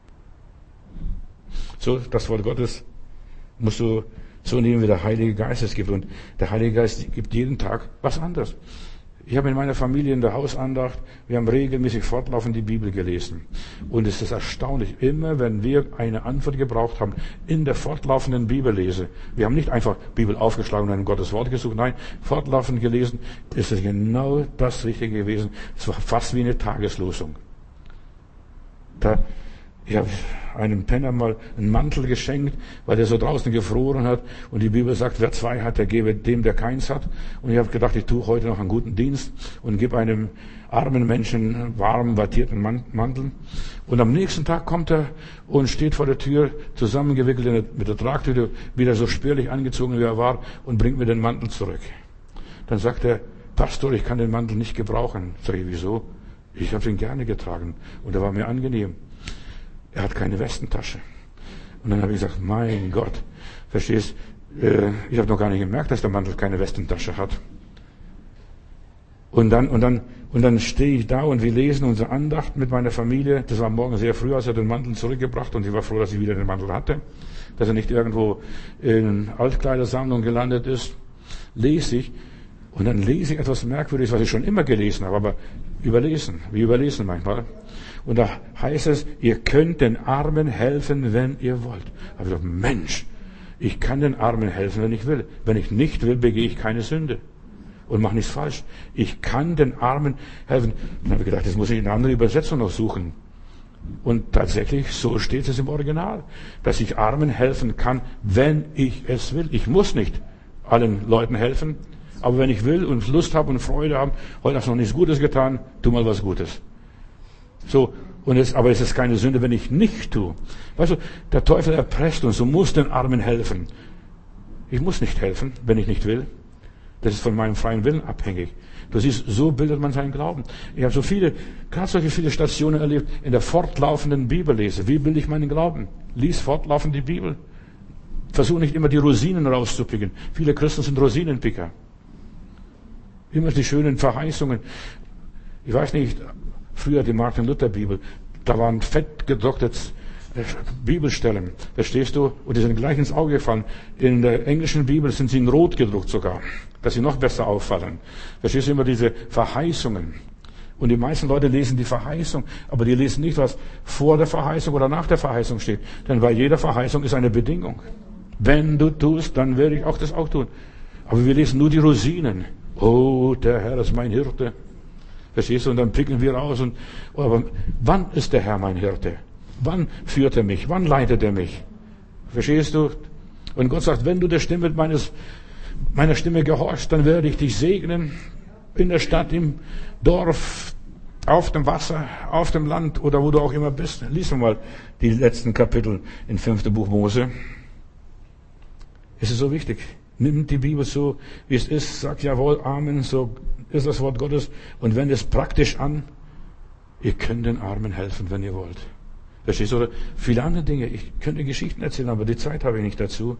So, das Wort Gottes musst du so nehmen, wie der Heilige Geist es gibt. Und der Heilige Geist gibt jeden Tag was anderes. Ich habe in meiner Familie in der Hausandacht, wir haben regelmäßig fortlaufend die Bibel gelesen. Und es ist erstaunlich, immer wenn wir eine Antwort gebraucht haben, in der fortlaufenden Bibellese, wir haben nicht einfach Bibel aufgeschlagen und ein Gottes Wort gesucht, nein, fortlaufend gelesen, ist es genau das Richtige gewesen. Es war fast wie eine Tageslosung. Da, ich habe einem Penner mal einen Mantel geschenkt, weil der so draußen gefroren hat. Und die Bibel sagt, wer zwei hat, der gebe dem, der keins hat. Und ich habe gedacht, ich tue heute noch einen guten Dienst und gebe einem armen Menschen einen warmen, wattierten Mantel. Und am nächsten Tag kommt er und steht vor der Tür, zusammengewickelt mit der Tragtüte, wieder so spärlich angezogen, wie er war, und bringt mir den Mantel zurück. Dann sagt er, Pastor, ich kann den Mantel nicht gebrauchen. Sag ich, wieso? Ich habe ihn gerne getragen und er war mir angenehm. Er hat keine Westentasche. Und dann habe ich gesagt, mein Gott, verstehst, äh, ich habe noch gar nicht gemerkt, dass der Mantel keine Westentasche hat. Und dann, und dann, und dann stehe ich da und wir lesen unsere Andacht mit meiner Familie. Das war morgen sehr früh, als er den Mantel zurückgebracht und ich war froh, dass ich wieder den Mantel hatte, dass er nicht irgendwo in Altkleidersammlung gelandet ist. Lese ich und dann lese ich etwas Merkwürdiges, was ich schon immer gelesen habe, aber überlesen, wir überlesen manchmal. Und da heißt es, ihr könnt den Armen helfen, wenn ihr wollt. Aber ich dachte, Mensch, ich kann den Armen helfen, wenn ich will. Wenn ich nicht will, begehe ich keine Sünde. Und mache nichts falsch. Ich kann den Armen helfen. Dann habe ich gedacht, das muss ich in einer anderen Übersetzung noch suchen. Und tatsächlich, so steht es im Original, dass ich Armen helfen kann, wenn ich es will. Ich muss nicht allen Leuten helfen, aber wenn ich will und Lust habe und Freude habe, heute hast du noch nichts Gutes getan, tu mal was Gutes. So, und es, aber es ist keine Sünde, wenn ich nicht tue. Weißt du, der Teufel erpresst uns, du musst den Armen helfen. Ich muss nicht helfen, wenn ich nicht will. Das ist von meinem freien Willen abhängig. Du siehst, so bildet man seinen Glauben. Ich habe so viele, gerade solche viele Stationen erlebt, in der fortlaufenden Bibellese. Wie bilde ich meinen Glauben? Lies fortlaufend die Bibel. Versuch nicht immer die Rosinen rauszupicken. Viele Christen sind Rosinenpicker. Immer die schönen Verheißungen. Ich weiß nicht, früher die Martin Luther Bibel, da waren fett gedruckte Bibelstellen. Verstehst du? Und die sind gleich ins Auge gefallen. In der englischen Bibel sind sie in Rot gedruckt sogar, dass sie noch besser auffallen. Verstehst du, immer diese Verheißungen? Und die meisten Leute lesen die Verheißung, aber die lesen nicht, was vor der Verheißung oder nach der Verheißung steht. Denn bei jeder Verheißung ist eine Bedingung. Wenn du tust, dann werde ich auch das auch tun. Aber wir lesen nur die Rosinen. Oh, der Herr ist mein Hirte. Verstehst du? Und dann picken wir raus. Und, aber wann ist der Herr mein Hirte? Wann führt er mich? Wann leitet er mich? Verstehst du? Und Gott sagt, wenn du der Stimme meines, meiner Stimme gehorchst, dann werde ich dich segnen. In der Stadt, im Dorf, auf dem Wasser, auf dem Land oder wo du auch immer bist. Lies mal die letzten Kapitel in fünften Buch Mose. Es ist so wichtig. Nimm die Bibel so, wie es ist. Sag jawohl, Amen. So ist das Wort Gottes. Und wende es praktisch an. Ihr könnt den Armen helfen, wenn ihr wollt. Verstehst du? Oder viele andere Dinge. Ich könnte Geschichten erzählen, aber die Zeit habe ich nicht dazu.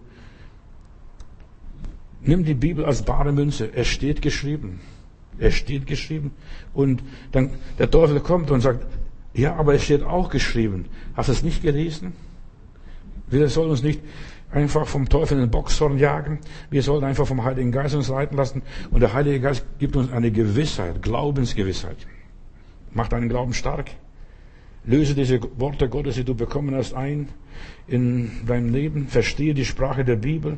Nimm die Bibel als bare Münze. Es steht geschrieben. Es steht geschrieben. Und dann der Teufel kommt und sagt, ja, aber es steht auch geschrieben. Hast du es nicht gelesen? Wir sollen uns nicht einfach vom Teufel in den Boxhorn jagen. Wir sollen einfach vom Heiligen Geist uns leiten lassen. Und der Heilige Geist gibt uns eine Gewissheit, Glaubensgewissheit. Macht deinen Glauben stark. Löse diese Worte Gottes, die du bekommen hast, ein in deinem Leben. Verstehe die Sprache der Bibel.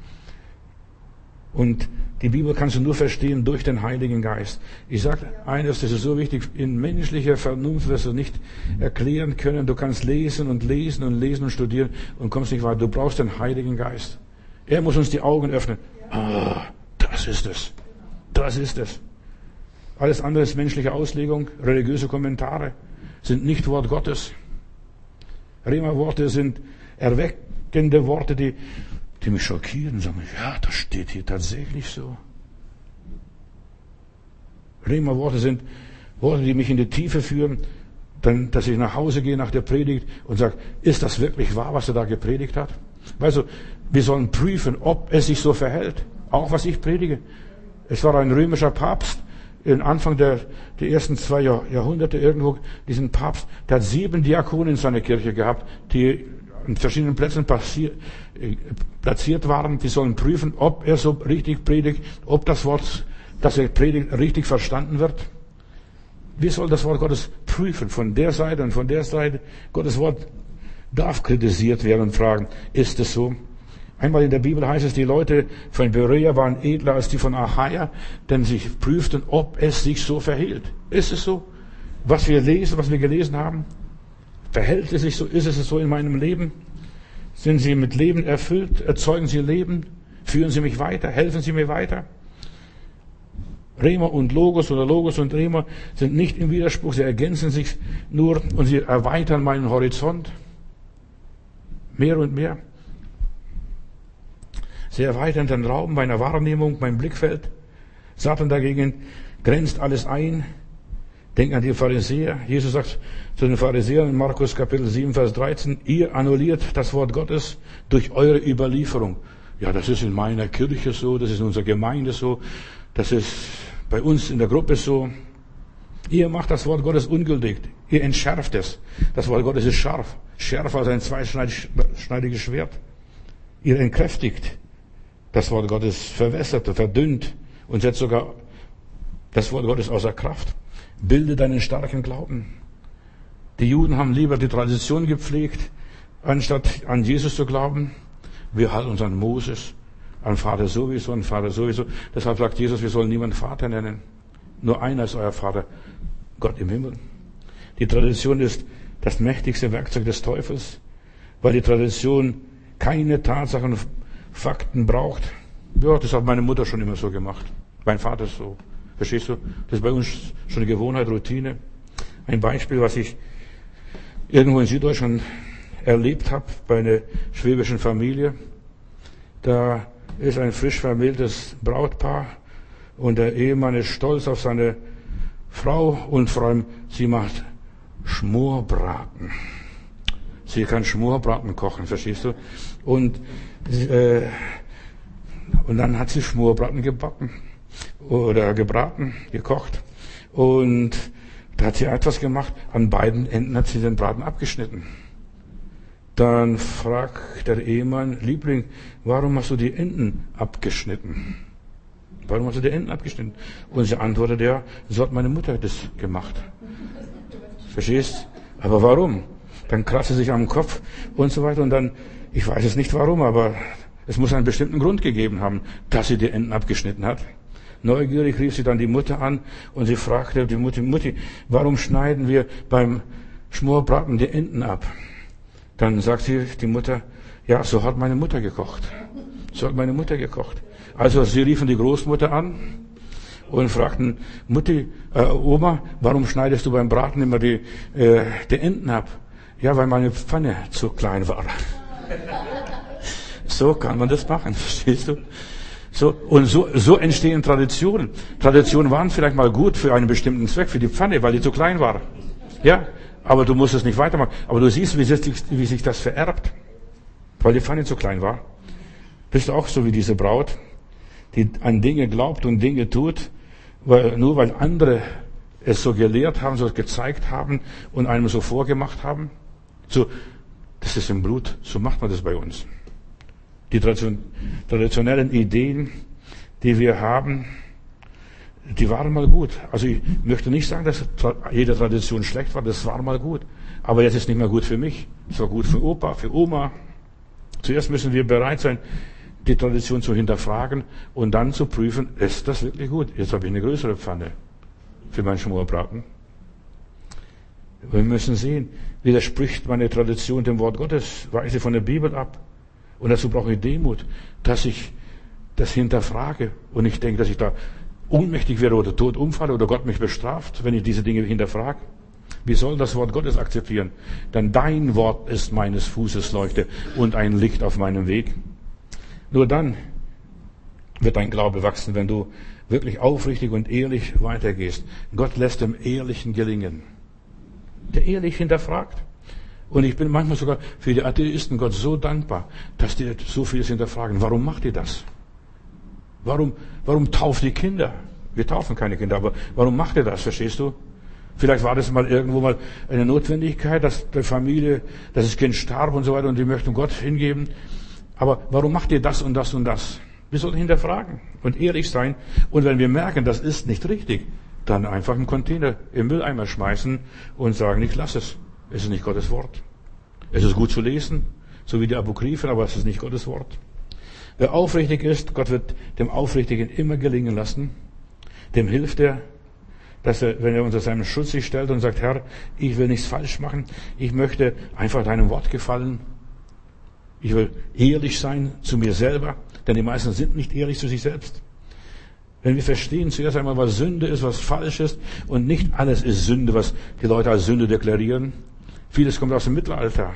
Und die Bibel kannst du nur verstehen durch den Heiligen Geist. Ich sage eines, das ist so wichtig, in menschlicher Vernunft wirst du nicht erklären können. Du kannst lesen und lesen und lesen und studieren und kommst nicht weiter. Du brauchst den Heiligen Geist. Er muss uns die Augen öffnen. Ah, das ist es. Das ist es. Alles andere ist menschliche Auslegung, religiöse Kommentare, sind nicht Wort Gottes. Rema-Worte sind erweckende Worte, die die mich schockieren, sagen, ja, das steht hier tatsächlich so. Rema-Worte sind Worte, die mich in die Tiefe führen, dann, dass ich nach Hause gehe nach der Predigt und sage, ist das wirklich wahr, was er da gepredigt hat? Weißt du, wir sollen prüfen, ob es sich so verhält. Auch was ich predige. Es war ein römischer Papst, in Anfang der, der ersten zwei Jahrhunderte irgendwo, diesen Papst, der hat sieben Diakonen in seiner Kirche gehabt, die an verschiedenen Plätzen passier, äh, platziert waren. Die sollen prüfen, ob er so richtig predigt, ob das Wort, das er predigt, richtig verstanden wird. Wir sollen das Wort Gottes prüfen, von der Seite und von der Seite. Gottes Wort darf kritisiert werden und fragen, ist es so? Einmal in der Bibel heißt es, die Leute von Berea waren edler als die von Achaia, denn sie prüften, ob es sich so verhielt. Ist es so? Was wir lesen, was wir gelesen haben? Verhält es sich so? Ist es so in meinem Leben? Sind Sie mit Leben erfüllt? Erzeugen Sie Leben? Führen Sie mich weiter? Helfen Sie mir weiter? Rema und Logos oder Logos und Rema sind nicht im Widerspruch. Sie ergänzen sich nur und sie erweitern meinen Horizont. Mehr und mehr. Sie erweitern den Raum meiner Wahrnehmung, mein Blickfeld. Satan dagegen grenzt alles ein. Denk an die Pharisäer. Jesus sagt zu den Pharisäern in Markus Kapitel sieben, Vers dreizehn, ihr annulliert das Wort Gottes durch eure Überlieferung. Ja, das ist in meiner Kirche so, das ist in unserer Gemeinde so, das ist bei uns in der Gruppe so. Ihr macht das Wort Gottes ungültig. Ihr entschärft es. Das Wort Gottes ist scharf. Schärfer als ein zweischneidiges Schwert. Ihr entkräftigt das Wort Gottes, verwässert, verdünnt und setzt sogar das Wort Gottes außer Kraft. Bilde deinen starken Glauben. Die Juden haben lieber die Tradition gepflegt, anstatt an Jesus zu glauben. Wir halten uns an Moses, an Vater sowieso, an Vater sowieso. Deshalb sagt Jesus, wir sollen niemanden Vater nennen. Nur einer ist euer Vater, Gott im Himmel. Die Tradition ist das mächtigste Werkzeug des Teufels, weil die Tradition keine Tatsachen, Fakten braucht. Ja, das hat meine Mutter schon immer so gemacht. Mein Vater so. Verstehst du? Das ist bei uns schon eine Gewohnheit, Routine. Ein Beispiel, was ich irgendwo in Süddeutschland erlebt habe, bei einer schwäbischen Familie. Da ist ein frisch vermähltes Brautpaar und der Ehemann ist stolz auf seine Frau und vor allem, sie macht Schmorbraten. Sie kann Schmorbraten kochen, verstehst du? Und, äh, und dann hat sie Schmorbraten gebacken oder gebraten, gekocht. Und da hat sie etwas gemacht. An beiden Enden hat sie den Braten abgeschnitten. Dann fragt der Ehemann, Liebling, warum hast du die Enden abgeschnitten? Warum hast du die Enden abgeschnitten? Und sie antwortet, ja, so hat meine Mutter das gemacht. Verstehst? Aber warum? Dann kratzt sie sich am Kopf und so weiter. Und dann, ich weiß es nicht warum, aber es muss einen bestimmten Grund gegeben haben, dass sie die Enden abgeschnitten hat. Neugierig rief sie dann die Mutter an und sie fragte die Mutti, Mutti, warum schneiden wir beim Schmorbraten die Enden ab? Dann sagt sie, die Mutter, ja, so hat meine Mutter gekocht. So hat meine Mutter gekocht. Also sie riefen die Großmutter an und fragten, Mutti, äh, Oma, warum schneidest du beim Braten immer die, äh, die Enden ab? Ja, weil meine Pfanne zu klein war. So kann man das machen, verstehst du? So, und so, so entstehen Traditionen. Traditionen waren vielleicht mal gut für einen bestimmten Zweck, für die Pfanne, weil die zu klein war. Ja, aber du musst es nicht weitermachen. Aber du siehst, wie sich, wie sich das vererbt, weil die Pfanne zu klein war. Bist du auch so wie diese Braut, die an Dinge glaubt und Dinge tut, weil, nur weil andere es so gelehrt haben, so gezeigt haben und einem so vorgemacht haben? So, das ist im Blut. So macht man das bei uns. Die traditionellen Ideen, die wir haben, die waren mal gut. Also ich möchte nicht sagen, dass jede Tradition schlecht war, das war mal gut. Aber jetzt ist nicht mehr gut für mich. Es war gut für Opa, für Oma. Zuerst müssen wir bereit sein, die Tradition zu hinterfragen und dann zu prüfen, ist das wirklich gut? Jetzt habe ich eine größere Pfanne für meinen Schmorbraten. Wir müssen sehen, widerspricht meine Tradition dem Wort Gottes, weiche von der Bibel ab. Und dazu brauche ich Demut, dass ich das hinterfrage und nicht denke, dass ich da ohnmächtig werde oder tot umfalle oder Gott mich bestraft, wenn ich diese Dinge hinterfrage. Wir sollen das Wort Gottes akzeptieren, denn dein Wort ist meines Fußes Leuchte und ein Licht auf meinem Weg. Nur dann wird dein Glaube wachsen, wenn du wirklich aufrichtig und ehrlich weitergehst. Gott lässt dem Ehrlichen gelingen, der ehrlich hinterfragt. Und ich bin manchmal sogar für die Atheisten Gott so dankbar, dass die so vieles hinterfragen. Warum macht ihr das? Warum, warum tauft ihr Kinder? Wir taufen keine Kinder, aber warum macht ihr das? Verstehst du? Vielleicht war das mal irgendwo mal eine Notwendigkeit, dass die Familie, dass das Kind starb und so weiter und die möchten Gott hingeben. Aber warum macht ihr das und das und das? Wir sollten hinterfragen und ehrlich sein. Und wenn wir merken, das ist nicht richtig, dann einfach einen Container im Mülleimer schmeißen und sagen, ich lasse es. Es ist nicht Gottes Wort. Es ist gut zu lesen, so wie die Apokryphen, aber es ist nicht Gottes Wort. Wer aufrichtig ist, Gott wird dem Aufrichtigen immer gelingen lassen. Dem hilft er, dass er, wenn er unter seinem Schutz sich stellt und sagt, Herr, ich will nichts falsch machen. Ich möchte einfach deinem Wort gefallen. Ich will ehrlich sein zu mir selber, denn die meisten sind nicht ehrlich zu sich selbst. Wenn wir verstehen zuerst einmal, was Sünde ist, was falsch ist, und nicht alles ist Sünde, was die Leute als Sünde deklarieren. Vieles kommt aus dem Mittelalter.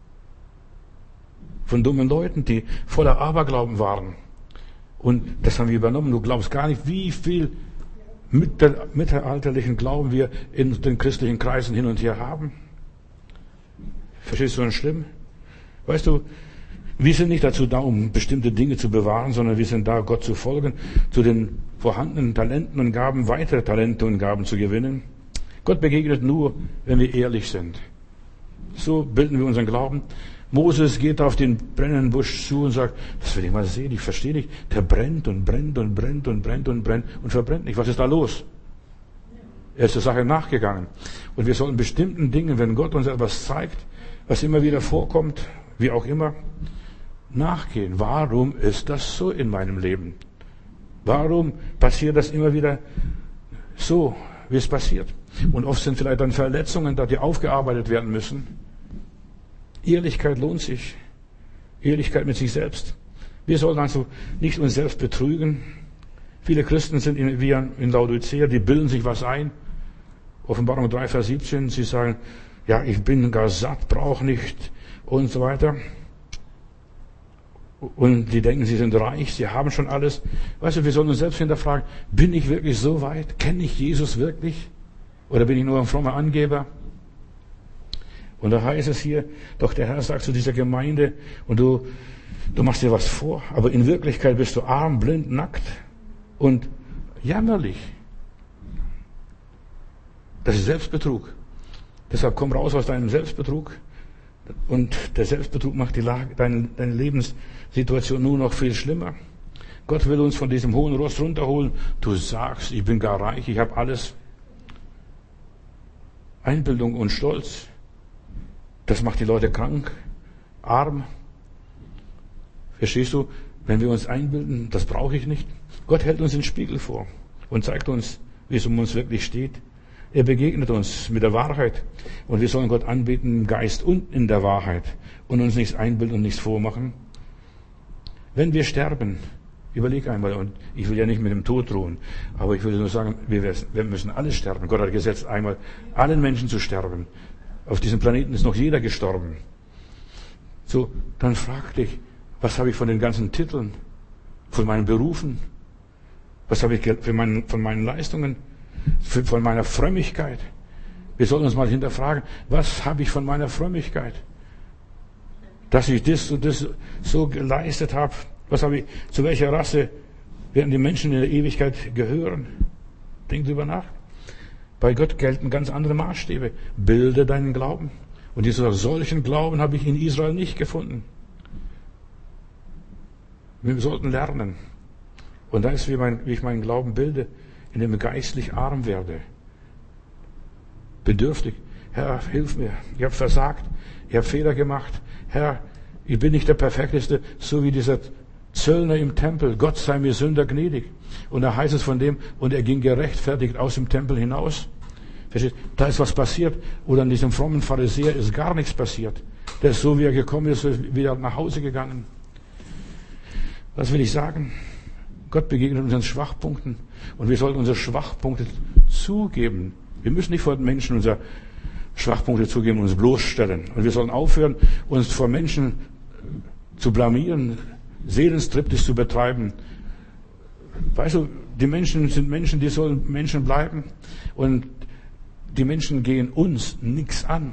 Von dummen Leuten, die voller Aberglauben waren. Und das haben wir übernommen. Du glaubst gar nicht, wie viel mittelalterlichen Glauben wir in den christlichen Kreisen hin und her haben. Verstehst du, was schlimm? Weißt du, wir sind nicht dazu da, um bestimmte Dinge zu bewahren, sondern wir sind da, Gott zu folgen, zu den vorhandenen Talenten und Gaben weitere Talente und Gaben zu gewinnen. Gott begegnet nur, wenn wir ehrlich sind. So bilden wir unseren Glauben. Moses geht auf den brennenden Busch zu und sagt, das will ich mal sehen, ich verstehe nicht. Der brennt und brennt und brennt und brennt und brennt und verbrennt nicht. Was ist da los? Er ist der Sache nachgegangen. Und wir sollen bestimmten Dingen, wenn Gott uns etwas zeigt, was immer wieder vorkommt, wie auch immer, nachgehen. Warum ist das so in meinem Leben? Warum passiert das immer wieder so, wie es passiert? Und oft sind vielleicht dann Verletzungen da, die aufgearbeitet werden müssen. Ehrlichkeit lohnt sich. Ehrlichkeit mit sich selbst. Wir sollen also nicht uns selbst betrügen. Viele Christen sind in, wie in Laodicea, die bilden sich was ein. Offenbarung drei, Vers siebzehn, sie sagen, ja, ich bin gar satt, brauche nicht und so weiter. Und die denken, sie sind reich, sie haben schon alles. Weißt du, wir sollen uns selbst hinterfragen, bin ich wirklich so weit? Kenne ich Jesus wirklich? Oder bin ich nur ein frommer Angeber? Und da heißt es hier, doch der Herr sagt zu dieser Gemeinde, und du, du machst dir was vor, aber in Wirklichkeit bist du arm, blind, nackt und jämmerlich. Das ist Selbstbetrug. Deshalb komm raus aus deinem Selbstbetrug. Und der Selbstbetrug macht die Lage, deine, deine Lebenssituation nur noch viel schlimmer. Gott will uns von diesem hohen Ross runterholen. Du sagst, ich bin gar reich, ich habe alles. Einbildung und Stolz, das macht die Leute krank, arm. Verstehst du? Wenn wir uns einbilden, das brauche ich nicht. Gott hält uns den Spiegel vor und zeigt uns, wie es um uns wirklich steht. Er begegnet uns mit der Wahrheit. Und wir sollen Gott anbeten im Geist und in der Wahrheit. Und uns nichts einbilden und nichts vormachen. Wenn wir sterben, überleg einmal, und ich will ja nicht mit dem Tod drohen, aber ich will nur sagen, wir, wir müssen alle sterben. Gott hat gesetzt, einmal allen Menschen zu sterben. Auf diesem Planeten ist noch jeder gestorben. So, dann frag dich, was habe ich von den ganzen Titeln, von meinen Berufen, was habe ich für meinen, von meinen Leistungen, von meiner Frömmigkeit. Wir sollten uns mal hinterfragen, was habe ich von meiner Frömmigkeit? Dass ich das und das so geleistet habe. Was habe ich, zu welcher Rasse werden die Menschen in der Ewigkeit gehören? Denk drüber nach. Bei Gott gelten ganz andere Maßstäbe. Bilde deinen Glauben. Und dieser solchen Glauben habe ich in Israel nicht gefunden. Wir sollten lernen. Und da ist, wie, mein, wie ich meinen Glauben bilde, indem ich geistlich arm werde. Bedürftig. Herr, hilf mir. Ich habe versagt. Ich habe Fehler gemacht. Herr, ich bin nicht der Perfekteste, so wie dieser Zöllner im Tempel. Gott sei mir Sünder gnädig. Und da heißt es von dem, und er ging gerechtfertigt aus dem Tempel hinaus. Versteht? Da ist was passiert. Oder an diesem frommen Pharisäer ist gar nichts passiert. Der ist so, wie er gekommen ist, wieder nach Hause gegangen. Was will ich sagen? Gott begegnet unseren Schwachpunkten. Und wir sollten unsere Schwachpunkte zugeben. Wir müssen nicht vor den Menschen unsere Schwachpunkte zugeben und uns bloßstellen. Und wir sollen aufhören, uns vor Menschen zu blamieren, Seelenstriptease zu betreiben. Weißt du, die Menschen sind Menschen, die sollen Menschen bleiben. Und die Menschen gehen uns nichts an.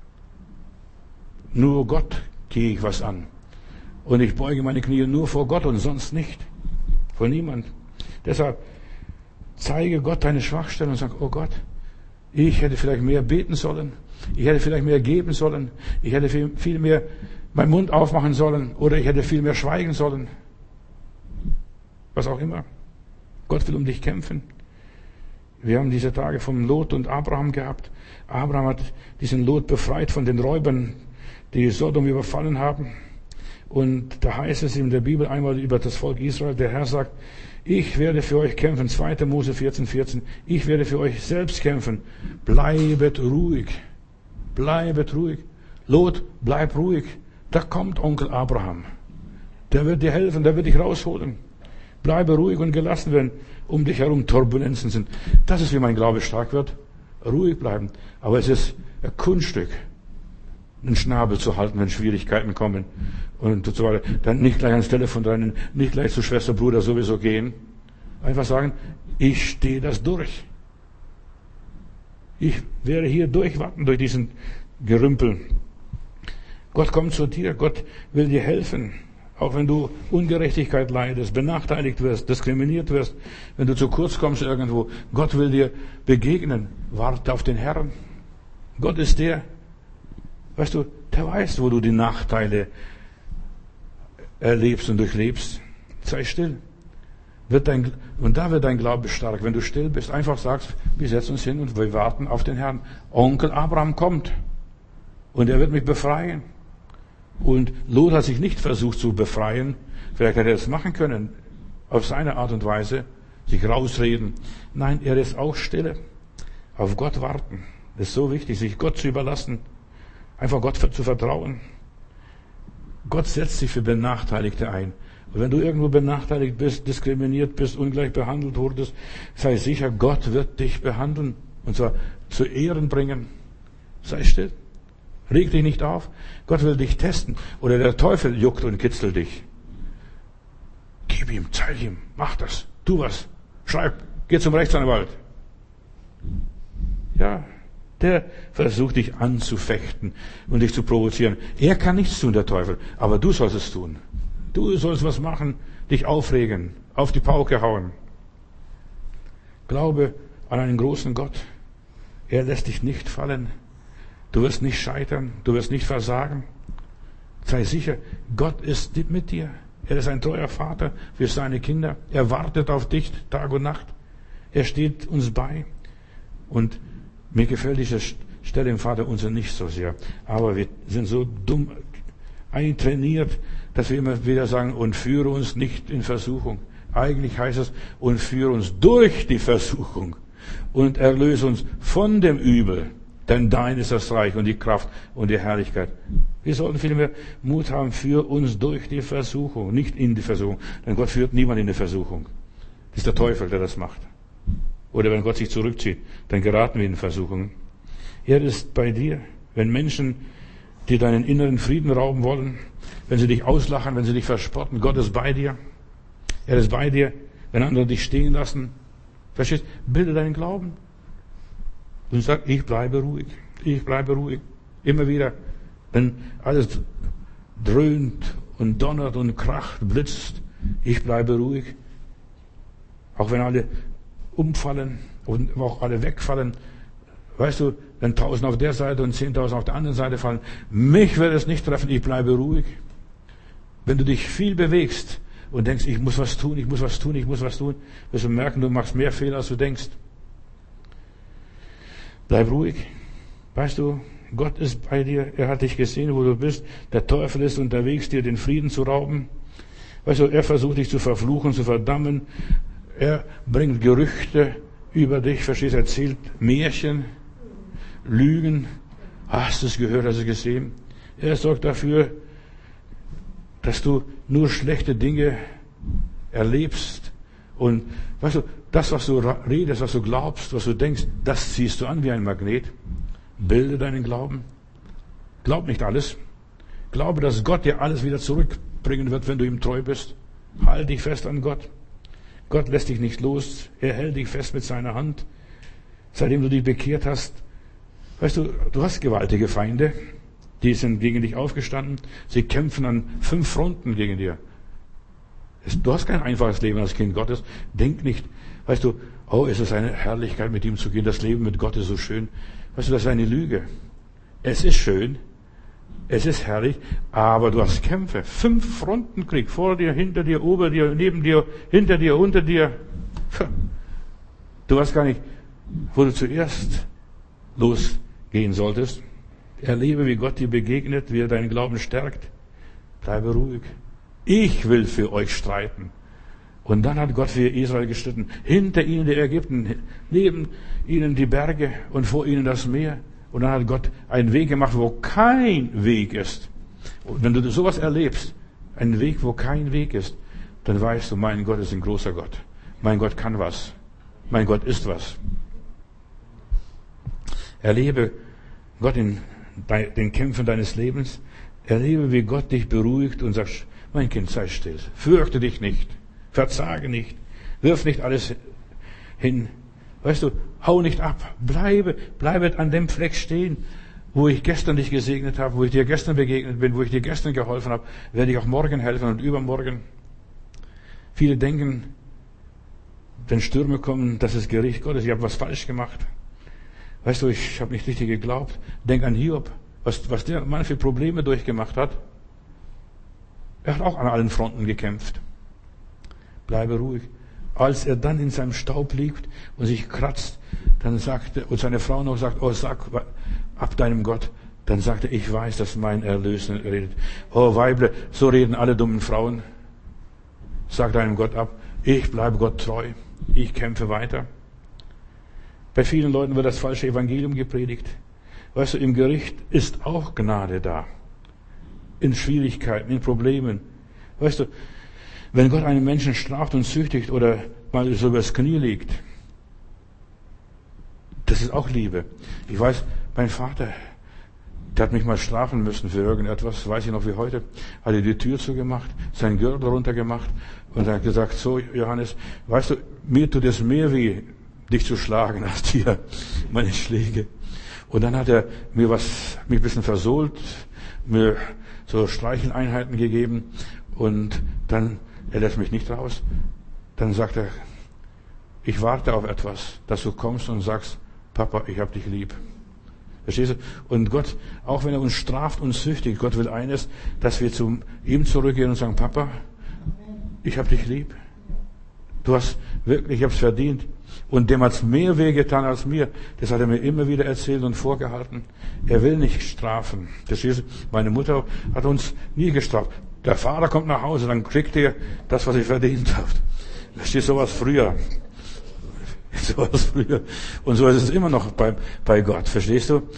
Nur Gott gehe ich was an. Und ich beuge meine Knie nur vor Gott und sonst nicht. Vor niemand. Deshalb zeige Gott deine Schwachstellen und sag, oh Gott, ich hätte vielleicht mehr beten sollen. Ich hätte vielleicht mehr geben sollen. Ich hätte viel, viel mehr meinen Mund aufmachen sollen. Oder ich hätte viel mehr schweigen sollen. Was auch immer. Gott will um dich kämpfen. Wir haben diese Tage vom Lot und Abraham gehabt. Abraham hat diesen Lot befreit von den Räubern, die Sodom überfallen haben. Und da heißt es in der Bibel einmal über das Volk Israel, der Herr sagt, ich werde für euch kämpfen, zweiter Mose vierzehn, vierzehn, ich werde für euch selbst kämpfen. Bleibet ruhig. Bleibet ruhig. Lot, bleib ruhig. Da kommt Onkel Abraham. Der wird dir helfen, der wird dich rausholen. Bleibe ruhig und gelassen, wenn um dich herum Turbulenzen sind. Das ist, wie mein Glaube stark wird. Ruhig bleiben. Aber es ist ein Kunststück, einen Schnabel zu halten, wenn Schwierigkeiten kommen und so weiter. Dann nicht gleich ans Telefon rennen, nicht gleich zu Schwester, Bruder sowieso gehen. Einfach sagen, ich stehe das durch. Ich werde hier durchwarten, durch diesen Gerümpel. Gott kommt zu dir, Gott will dir helfen. Auch wenn du Ungerechtigkeit leidest, benachteiligt wirst, diskriminiert wirst, wenn du zu kurz kommst irgendwo, Gott will dir begegnen. Warte auf den Herrn. Gott ist der, weißt du, der weiß, wo du die Nachteile erlebst und durchlebst. Sei still. wird dein, und da wird dein Glaube stark, wenn du still bist, einfach sagst, wir setzen uns hin und wir warten auf den Herrn. Onkel Abraham kommt und er wird mich befreien. Und Lot hat sich nicht versucht zu befreien. Vielleicht hätte er das machen können, auf seine Art und Weise, sich rausreden. Nein, er ist auch stille. Auf Gott warten. Das ist so wichtig, sich Gott zu überlassen. Einfach Gott zu vertrauen. Gott setzt sich für Benachteiligte ein. Und wenn du irgendwo benachteiligt bist, diskriminiert bist, ungleich behandelt wurdest, sei sicher, Gott wird dich behandeln. Und zwar zu Ehren bringen. Sei still. Reg dich nicht auf. Gott will dich testen. Oder der Teufel juckt und kitzelt dich. Gib ihm, zeig ihm, mach das, tu was, schreib, geh zum Rechtsanwalt. Ja, der versucht dich anzufechten und dich zu provozieren. Er kann nichts tun, der Teufel, aber du sollst es tun. Du sollst was machen, dich aufregen, auf die Pauke hauen. Glaube an einen großen Gott. Er lässt dich nicht fallen. Du wirst nicht scheitern, du wirst nicht versagen. Sei sicher, Gott ist mit dir. Er ist ein treuer Vater für seine Kinder. Er wartet auf dich Tag und Nacht. Er steht uns bei. Und mir gefällt diese Stelle im Vater unser nicht so sehr. Aber wir sind so dumm eintrainiert, dass wir immer wieder sagen, und führe uns nicht in Versuchung. Eigentlich heißt es, und führe uns durch die Versuchung. Und erlöse uns von dem Übel. Denn dein ist das Reich und die Kraft und die Herrlichkeit. Wir sollten vielmehr Mut haben für uns durch die Versuchung, nicht in die Versuchung. Denn Gott führt niemand in die Versuchung. Das ist der Teufel, der das macht. Oder wenn Gott sich zurückzieht, dann geraten wir in Versuchungen. Er ist bei dir. Wenn Menschen dir deinen inneren Frieden rauben wollen, wenn sie dich auslachen, wenn sie dich verspotten, Gott ist bei dir. Er ist bei dir. Wenn andere dich stehen lassen, verstehst, bilde deinen Glauben. Und sag, ich bleibe ruhig. Ich bleibe ruhig. Immer wieder, wenn alles dröhnt und donnert und kracht, blitzt, ich bleibe ruhig. Auch wenn alle umfallen und auch alle wegfallen. Weißt du, wenn tausend auf der Seite und zehntausend auf der anderen Seite fallen, mich wird es nicht treffen, ich bleibe ruhig. Wenn du dich viel bewegst und denkst, ich muss was tun, ich muss was tun, ich muss was tun, wirst du merken, du machst mehr Fehler, als du denkst. Bleib ruhig. Weißt du, Gott ist bei dir. Er hat dich gesehen, wo du bist. Der Teufel ist unterwegs, dir den Frieden zu rauben. Weißt du, er versucht dich zu verfluchen, zu verdammen. Er bringt Gerüchte über dich, verstehst du, erzählt Märchen, Lügen. Hast du es gehört, hast du es gesehen? Er sorgt dafür, dass du nur schlechte Dinge erlebst. Und weißt du, das, was du redest, was du glaubst, was du denkst, das ziehst du an wie ein Magnet. Bilde deinen Glauben. Glaub nicht alles. Glaube, dass Gott dir alles wieder zurückbringen wird, wenn du ihm treu bist. Halt dich fest an Gott. Gott lässt dich nicht los. Er hält dich fest mit seiner Hand. Seitdem du dich bekehrt hast, weißt du, du hast gewaltige Feinde. Die sind gegen dich aufgestanden. Sie kämpfen an fünf Fronten gegen dir. Du hast kein einfaches Leben als Kind Gottes. Denk nicht, weißt du, oh, es ist eine Herrlichkeit, mit ihm zu gehen. Das Leben mit Gott ist so schön. Weißt du, das ist eine Lüge. Es ist schön. Es ist herrlich. Aber du hast Kämpfe. Fünf Frontenkrieg. Vor dir, hinter dir, ober dir, neben dir, hinter dir, unter dir. Du weißt gar nicht, wo du zuerst losgehen solltest. Erlebe, wie Gott dir begegnet, wie er deinen Glauben stärkt. Bleibe ruhig. Ich will für euch streiten. Und dann hat Gott für Israel gestritten. Hinter ihnen die Ägypten, neben ihnen die Berge und vor ihnen das Meer. Und dann hat Gott einen Weg gemacht, wo kein Weg ist. Und wenn du sowas erlebst, einen Weg, wo kein Weg ist, dann weißt du, mein Gott ist ein großer Gott. Mein Gott kann was. Mein Gott ist was. Erlebe Gott in den Kämpfen deines Lebens. Erlebe, wie Gott dich beruhigt und sagt, mein Kind, sei still. Fürchte dich nicht. Verzage nicht. Wirf nicht alles hin. Weißt du, hau nicht ab. Bleibe, bleibe an dem Fleck stehen, wo ich gestern dich gesegnet habe, wo ich dir gestern begegnet bin, wo ich dir gestern geholfen habe, werde ich auch morgen helfen und übermorgen. Viele denken, wenn Stürme kommen, das ist Gericht Gottes. Ich habe was falsch gemacht. Weißt du, ich habe nicht richtig geglaubt. Denk an Hiob, was, was der manche Probleme durchgemacht hat. Er hat auch an allen Fronten gekämpft. Bleibe ruhig. als er dann in seinem Staub liegt und sich kratzt, dann sagte, und seine Frau noch sagt, oh, sag ab deinem Gott, dann sagte er, ich weiß, dass mein Erlöser redet. Oh, Weible, so reden alle dummen Frauen. Sag deinem Gott ab, ich bleibe Gott treu, ich kämpfe weiter. Bei vielen Leuten wird das falsche Evangelium gepredigt. Weißt du, im Gericht ist auch Gnade da. In Schwierigkeiten, in Problemen. Weißt du, wenn Gott einen Menschen straft und züchtigt oder mal so übers Knie legt, das ist auch Liebe. Ich weiß, mein Vater, der hat mich mal strafen müssen für irgendetwas, weiß ich noch wie heute, hat er die Tür zugemacht, seinen Gürtel runtergemacht und hat gesagt, so Johannes, weißt du, mir tut es mehr weh, dich zu schlagen, als dir meine Schläge. Und dann hat er mir was, mich ein bisschen versohlt, mir so Streicheleinheiten gegeben und dann, er lässt mich nicht raus, dann sagt er, ich warte auf etwas, dass du kommst und sagst, Papa, ich hab dich lieb. Verstehst du? Und Gott, auch wenn er uns straft und züchtigt, Gott will eines, dass wir zu ihm zurückgehen und sagen, Papa, ich hab dich lieb. Du hast wirklich, ich hab's verdient. Und dem hat's mehr wehgetan als mir. Das hat er mir immer wieder erzählt und vorgehalten. Er will nicht strafen. Verstehst du? Meine Mutter hat uns nie gestraft. Der Vater kommt nach Hause, dann kriegt er das, was er verdient hat. Verstehst du, sowas früher? Sowas früher. Und so ist es immer noch bei, bei Gott. Verstehst du?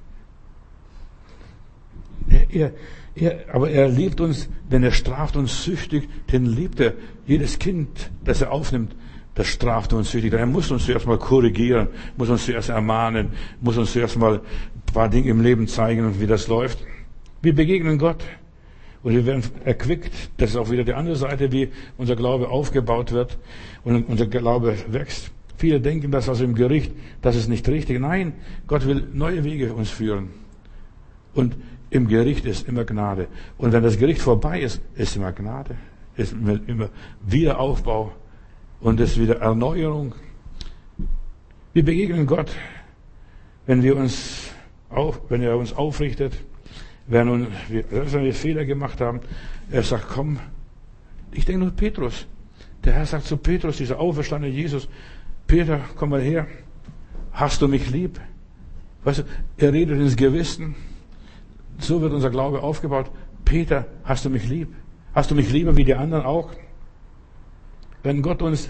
Er, er, er, aber er liebt uns, wenn er straft uns süchtig, den liebt er. Jedes Kind, das er aufnimmt, das straft uns süchtig. Er muss uns zuerst mal korrigieren, muss uns zuerst ermahnen, muss uns zuerst mal ein paar Dinge im Leben zeigen, wie das läuft. Wir begegnen Gott. Und wir werden erquickt. Das ist auch wieder die andere Seite, wie unser Glaube aufgebaut wird und unser Glaube wächst. Viele denken, dass also im Gericht, das ist nicht richtig. Nein, Gott will neue Wege uns führen. Und im Gericht ist immer Gnade. Und wenn das Gericht vorbei ist, ist immer Gnade. Ist immer Wiederaufbau. Und ist wieder Erneuerung. Wir begegnen Gott, wenn wir uns auf, wenn er uns aufrichtet, wenn wir, wenn wir Fehler gemacht haben. Er sagt, komm, ich denke nur Petrus. Der Herr sagt zu Petrus, dieser auferstandene Jesus, Peter, komm mal her. Hast du mich lieb? Weißt du, er redet ins Gewissen. So wird unser Glaube aufgebaut. Peter, hast du mich lieb? Hast du mich lieber wie die anderen auch? Wenn Gott uns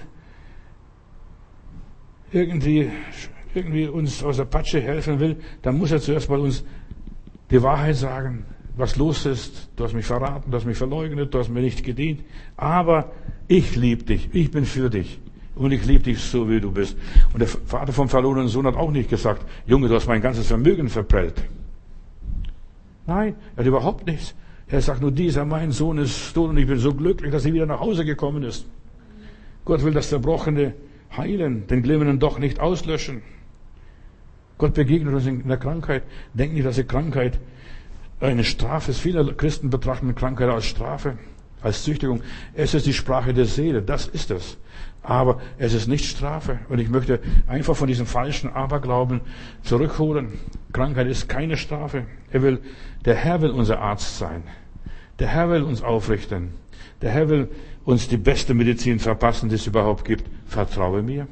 irgendwie, irgendwie uns aus der Patsche helfen will, dann muss er zuerst mal uns die Wahrheit sagen, was los ist. Du hast mich verraten, du hast mich verleugnet, du hast mir nicht gedient. Aber ich liebe dich, ich bin für dich. Und ich liebe dich so, wie du bist. Und der Vater vom verlorenen Sohn hat auch nicht gesagt, Junge, du hast mein ganzes Vermögen verprellt. Nein, er hat überhaupt nichts. Er sagt nur, dieser mein Sohn ist tot und ich bin so glücklich, dass er wieder nach Hause gekommen ist. Gott will das Zerbrochene heilen, den glimmenden doch nicht auslöschen. Gott begegnet uns in der Krankheit. Denkt nicht, dass die Krankheit eine Strafe ist. Viele Christen betrachten Krankheit als Strafe, als Züchtigung. Es ist die Sprache der Seele, das ist es. Aber es ist nicht Strafe. Und ich möchte einfach von diesem falschen Aberglauben zurückholen. Krankheit ist keine Strafe. Er will, der Herr will unser Arzt sein. Der Herr will uns aufrichten. Der Herr will uns die beste Medizin verpassen, die es überhaupt gibt. Vertraue mir.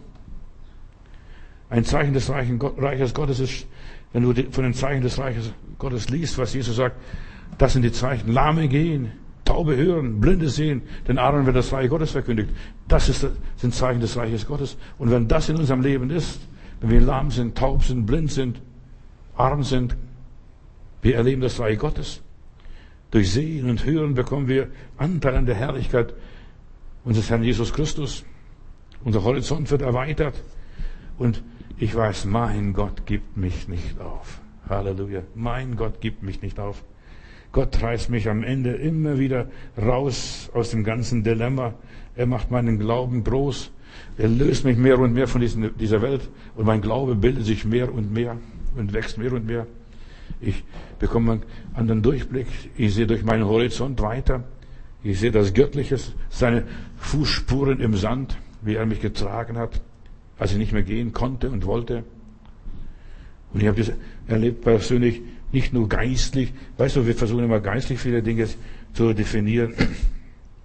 Ein Zeichen des Reiches Gottes ist, wenn du von den Zeichen des Reiches Gottes liest, was Jesus sagt, das sind die Zeichen. Lahme gehen, Taube hören, Blinde sehen, den Armen wird das Reich Gottes verkündigt. Das ist, sind Zeichen des Reiches Gottes. Und wenn das in unserem Leben ist, wenn wir lahm sind, taub sind, blind sind, arm sind, wir erleben das Reich Gottes. Durch Sehen und Hören bekommen wir Anteil an der Herrlichkeit unseres Herrn Jesus Christus. Unser Horizont wird erweitert. Und ich weiß, mein Gott gibt mich nicht auf. Halleluja. Mein Gott gibt mich nicht auf. Gott reißt mich am Ende immer wieder raus aus dem ganzen Dilemma. Er macht meinen Glauben groß. Er löst mich mehr und mehr von diesen, dieser Welt. Und mein Glaube bildet sich mehr und mehr und wächst mehr und mehr. Ich bekomme einen anderen Durchblick. Ich sehe durch meinen Horizont weiter. Ich sehe das Göttliche, seine Fußspuren im Sand, wie er mich getragen hat, als ich nicht mehr gehen konnte und wollte. Und ich habe das erlebt persönlich, nicht nur geistlich. Weißt du, wir versuchen immer geistlich viele Dinge zu definieren.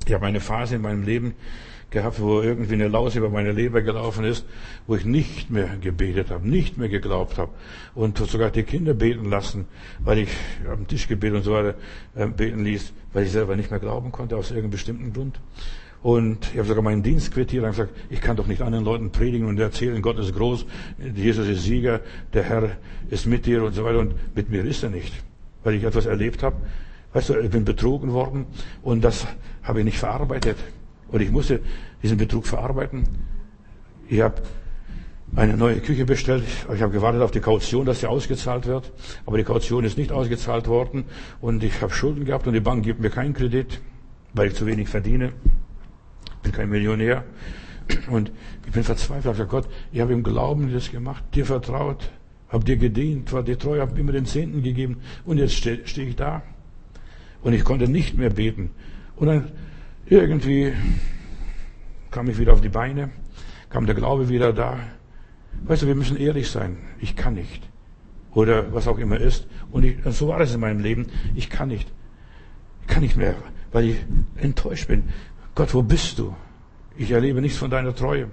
Ich habe eine Phase in meinem Leben gehabt, wo irgendwie eine Laus über meine Leber gelaufen ist, wo ich nicht mehr gebetet habe, nicht mehr geglaubt habe und sogar die Kinder beten lassen, weil ich am Tischgebet und so weiter äh, beten ließ, weil ich selber nicht mehr glauben konnte aus irgendeinem bestimmten Grund. Und ich habe sogar meinen Dienst quittiert und gesagt, ich kann doch nicht anderen Leuten predigen und erzählen, Gott ist groß, Jesus ist Sieger, der Herr ist mit dir und so weiter, und mit mir ist er nicht, weil ich etwas erlebt habe. Weißt du, ich bin betrogen worden und das habe ich nicht verarbeitet. Und ich musste diesen Betrug verarbeiten. Ich habe eine neue Küche bestellt. Ich habe gewartet auf die Kaution, dass sie ausgezahlt wird. Aber die Kaution ist nicht ausgezahlt worden. Und ich habe Schulden gehabt und die Bank gibt mir keinen Kredit, weil ich zu wenig verdiene. Ich bin kein Millionär. Und ich bin verzweifelt. Ich habe gesagt, Gott, ich habe im Glauben das gemacht, dir vertraut, habe dir gedient, war dir treu, habe immer den Zehnten gegeben. Und jetzt stehe steh ich da. Und ich konnte nicht mehr beten. Und dann irgendwie kam ich wieder auf die Beine, kam der Glaube wieder da. Weißt du, wir müssen ehrlich sein. Ich kann nicht. Oder was auch immer ist. Und ich, so war es in meinem Leben. Ich kann nicht. Ich kann nicht mehr, weil ich enttäuscht bin. Gott, wo bist du? Ich erlebe nichts von deiner Treue.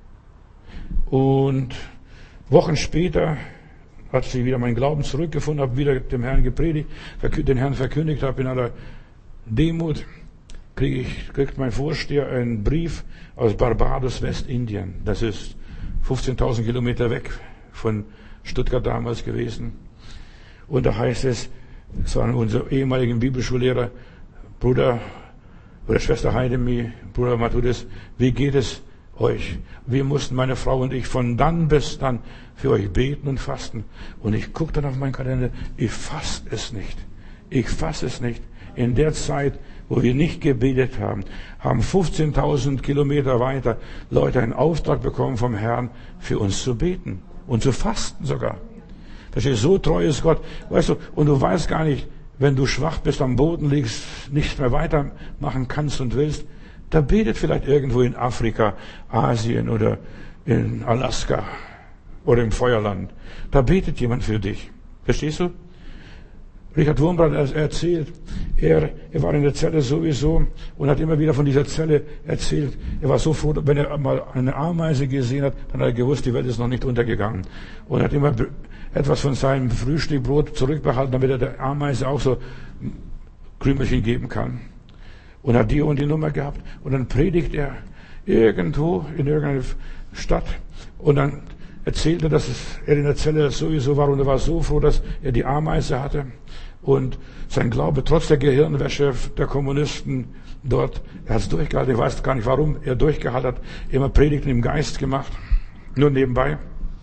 Und Wochen später, als ich wieder meinen Glauben zurückgefunden habe, wieder dem Herrn gepredigt, den Herrn verkündigt habe in aller Demut, krieg ich, kriegt mein Vorsteher einen Brief aus Barbados, Westindien. Das ist fünfzehntausend Kilometer weg von Stuttgart damals gewesen. Und da heißt es, es waren unsere ehemaligen Bibelschullehrer, Bruder oder Schwester Heidemi, Bruder Matthäus, wie geht es euch? Wir mussten, meine Frau und ich, von dann bis dann für euch beten und fasten. Und ich gucke dann auf meinen Kalender, ich fasse es nicht. Ich fasse es nicht. In der Zeit, wo wir nicht gebetet haben, haben fünfzehntausend Kilometer weiter Leute einen Auftrag bekommen vom Herrn, für uns zu beten und zu fasten sogar. Verstehst du, so treu ist Gott. Weißt du, und du weißt gar nicht, wenn du schwach bist, am Boden liegst, nicht mehr weitermachen kannst und willst, da betet vielleicht irgendwo in Afrika, Asien oder in Alaska oder im Feuerland. Da betet jemand für dich. Verstehst du? Richard Wurmbrand erzählt, er, er war in der Zelle sowieso und hat immer wieder von dieser Zelle erzählt. Er war so froh, wenn er mal eine Ameise gesehen hat, dann hat er gewusst, die Welt ist noch nicht untergegangen. Und hat immer etwas von seinem Frühstückbrot zurückbehalten, damit er der Ameise auch so Krümelchen geben kann. Und hat die und die Nummer gehabt. Und dann predigt er irgendwo in irgendeiner Stadt und dann erzählte, dass er in der Zelle sowieso war und er war so froh, dass er die Ameise hatte und sein Glaube trotz der Gehirnwäsche der Kommunisten dort, er hat es durchgehalten, ich weiß gar nicht, warum er durchgehalten hat, immer Predigten im Geist gemacht, nur nebenbei.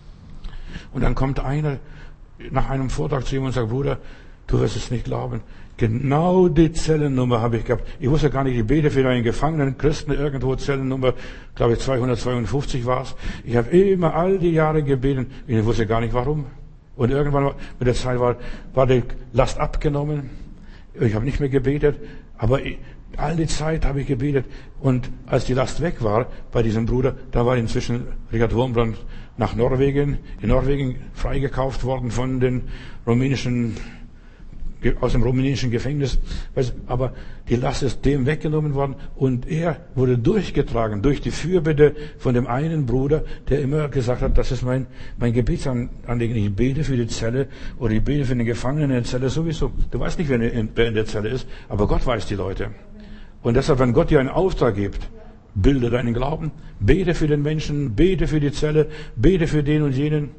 Und dann kommt einer nach einem Vortrag zu ihm und sagt, Bruder, du wirst es nicht glauben, genau die Zellennummer habe ich gehabt. Ich wusste gar nicht, ich bete für einen gefangenen Christen irgendwo, Zellennummer, glaube ich zweihundertzweiundfünfzig war es. Ich habe immer all die Jahre gebetet, ich wusste gar nicht warum. Und irgendwann mit der Zeit war, war die Last abgenommen. Ich habe nicht mehr gebetet, aber ich, all die Zeit habe ich gebetet. Und als die Last weg war bei diesem Bruder, da war inzwischen Richard Wurmbrand nach Norwegen, in Norwegen freigekauft worden von den rumänischen aus dem rumänischen Gefängnis, aber die Last ist dem weggenommen worden und er wurde durchgetragen durch die Fürbitte von dem einen Bruder, der immer gesagt hat, das ist mein, mein Gebetsanliegen, ich bete für die Zelle oder ich bete für den Gefangenen in der Zelle sowieso. Du weißt nicht, wer in der Zelle ist, aber Gott weiß die Leute. Und deshalb, wenn Gott dir einen Auftrag gibt, bilde deinen Glauben, bete für den Menschen, bete für die Zelle, bete für den und jenen.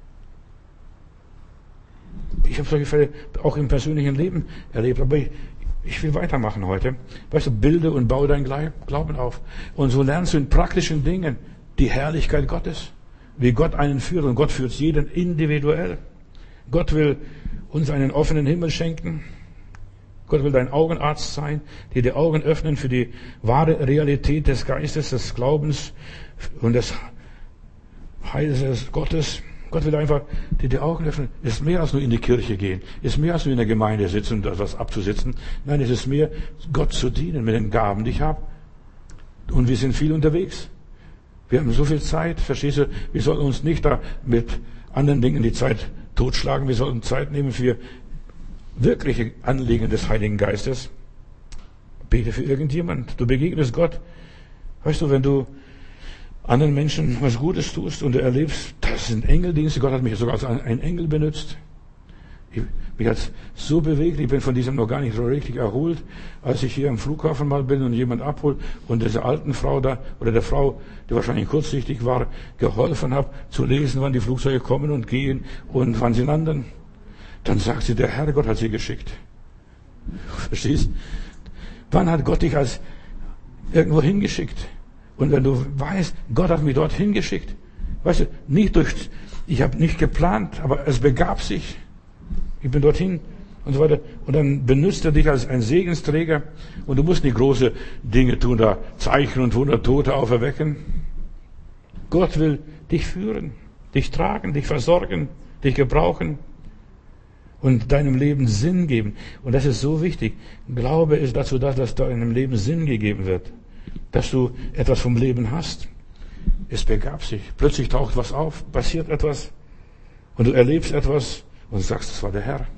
Ich habe solche Fälle auch im persönlichen Leben erlebt, aber ich, ich will weitermachen heute. Weißt du, bilde und baue deinen Glauben auf. Und so lernst du in praktischen Dingen die Herrlichkeit Gottes, wie Gott einen führt. Und Gott führt jeden individuell. Gott will uns einen offenen Himmel schenken. Gott will dein Augenarzt sein, dir die Augen öffnen für die wahre Realität des Geistes, des Glaubens und des Heils Gottes. Gott will einfach dir die Augen öffnen. Es ist mehr als nur in die Kirche gehen. Es ist mehr als nur in der Gemeinde sitzen und etwas abzusitzen. Nein, es ist mehr, Gott zu dienen mit den Gaben, die ich habe. Und wir sind viel unterwegs. Wir haben so viel Zeit, verstehst du? Wir sollten uns nicht da mit anderen Dingen die Zeit totschlagen. Wir sollten Zeit nehmen für wirkliche Anliegen des Heiligen Geistes. Bete für irgendjemand. Du begegnest Gott. Weißt du, wenn du anderen Menschen was Gutes tust und du erlebst, das sind Engeldienste. Gott hat mich sogar als ein Engel benutzt. Ich, mich hat es so bewegt, ich bin von diesem noch gar nicht so richtig erholt, als ich hier am Flughafen mal bin und jemand abholt und dieser alten Frau da, oder der Frau, die wahrscheinlich kurzsichtig war, geholfen habe, zu lesen, wann die Flugzeuge kommen und gehen und wann sie landen. Dann sagt sie, der Herrgott hat sie geschickt. Verstehst? Wann hat Gott dich als irgendwo hingeschickt? Und wenn du weißt, Gott hat mich dort hingeschickt, weißt du, nicht durch, ich habe nicht geplant, aber es begab sich. Ich bin dorthin und so weiter. Und dann benutzt er dich als ein Segensträger und du musst nicht große Dinge tun, da Zeichen und Wunder, Tote auferwecken. Gott will dich führen, dich tragen, dich versorgen, dich gebrauchen und deinem Leben Sinn geben. Und das ist so wichtig. Glaube ist dazu da, dass deinem Leben Sinn gegeben wird. Dass du etwas vom Leben hast. Es begab sich. Plötzlich taucht was auf, passiert etwas und du erlebst etwas und sagst, das war der Herr.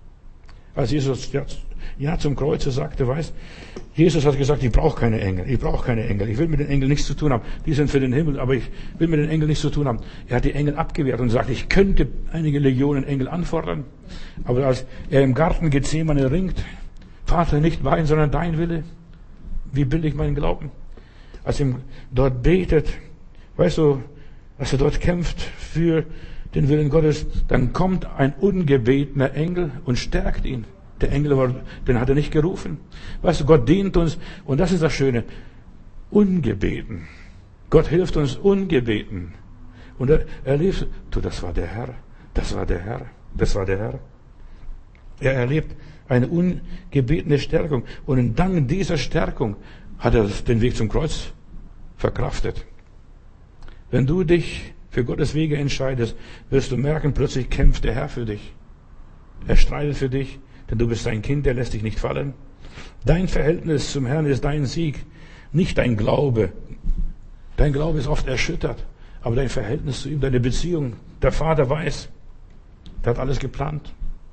Als Jesus ja, ja zum Kreuze sagte, weißt, Jesus hat gesagt, ich brauche keine Engel, ich brauche keine Engel, ich will mit den Engeln nichts zu tun haben. Die sind für den Himmel, aber ich will mit den Engeln nichts zu tun haben. Er hat die Engel abgewehrt und sagt, ich könnte einige Legionen Engel anfordern. Aber als er im Garten Gethsemane ringt, Vater, nicht mein, sondern dein Wille, wie bilde ich meinen Glauben? Als er dort betet, weißt du, als er dort kämpft für den Willen Gottes, dann kommt ein ungebetener Engel und stärkt ihn. Der Engel, war, den hat er nicht gerufen. Weißt du, Gott dient uns, und das ist das Schöne, ungebeten. Gott hilft uns ungebeten. Und er, er lebt, du, das war der Herr, das war der Herr, das war der Herr. Er erlebt eine ungebetene Stärkung. Und dank dieser Stärkung hat er den Weg zum Kreuz verkraftet. Wenn du dich für Gottes Wege entscheidest, wirst du merken, plötzlich kämpft der Herr für dich. Er streitet für dich, denn du bist sein Kind, der lässt dich nicht fallen. Dein Verhältnis zum Herrn ist dein Sieg, nicht dein Glaube. Dein Glaube ist oft erschüttert, aber dein Verhältnis zu ihm, deine Beziehung, der Vater weiß, der hat alles geplant.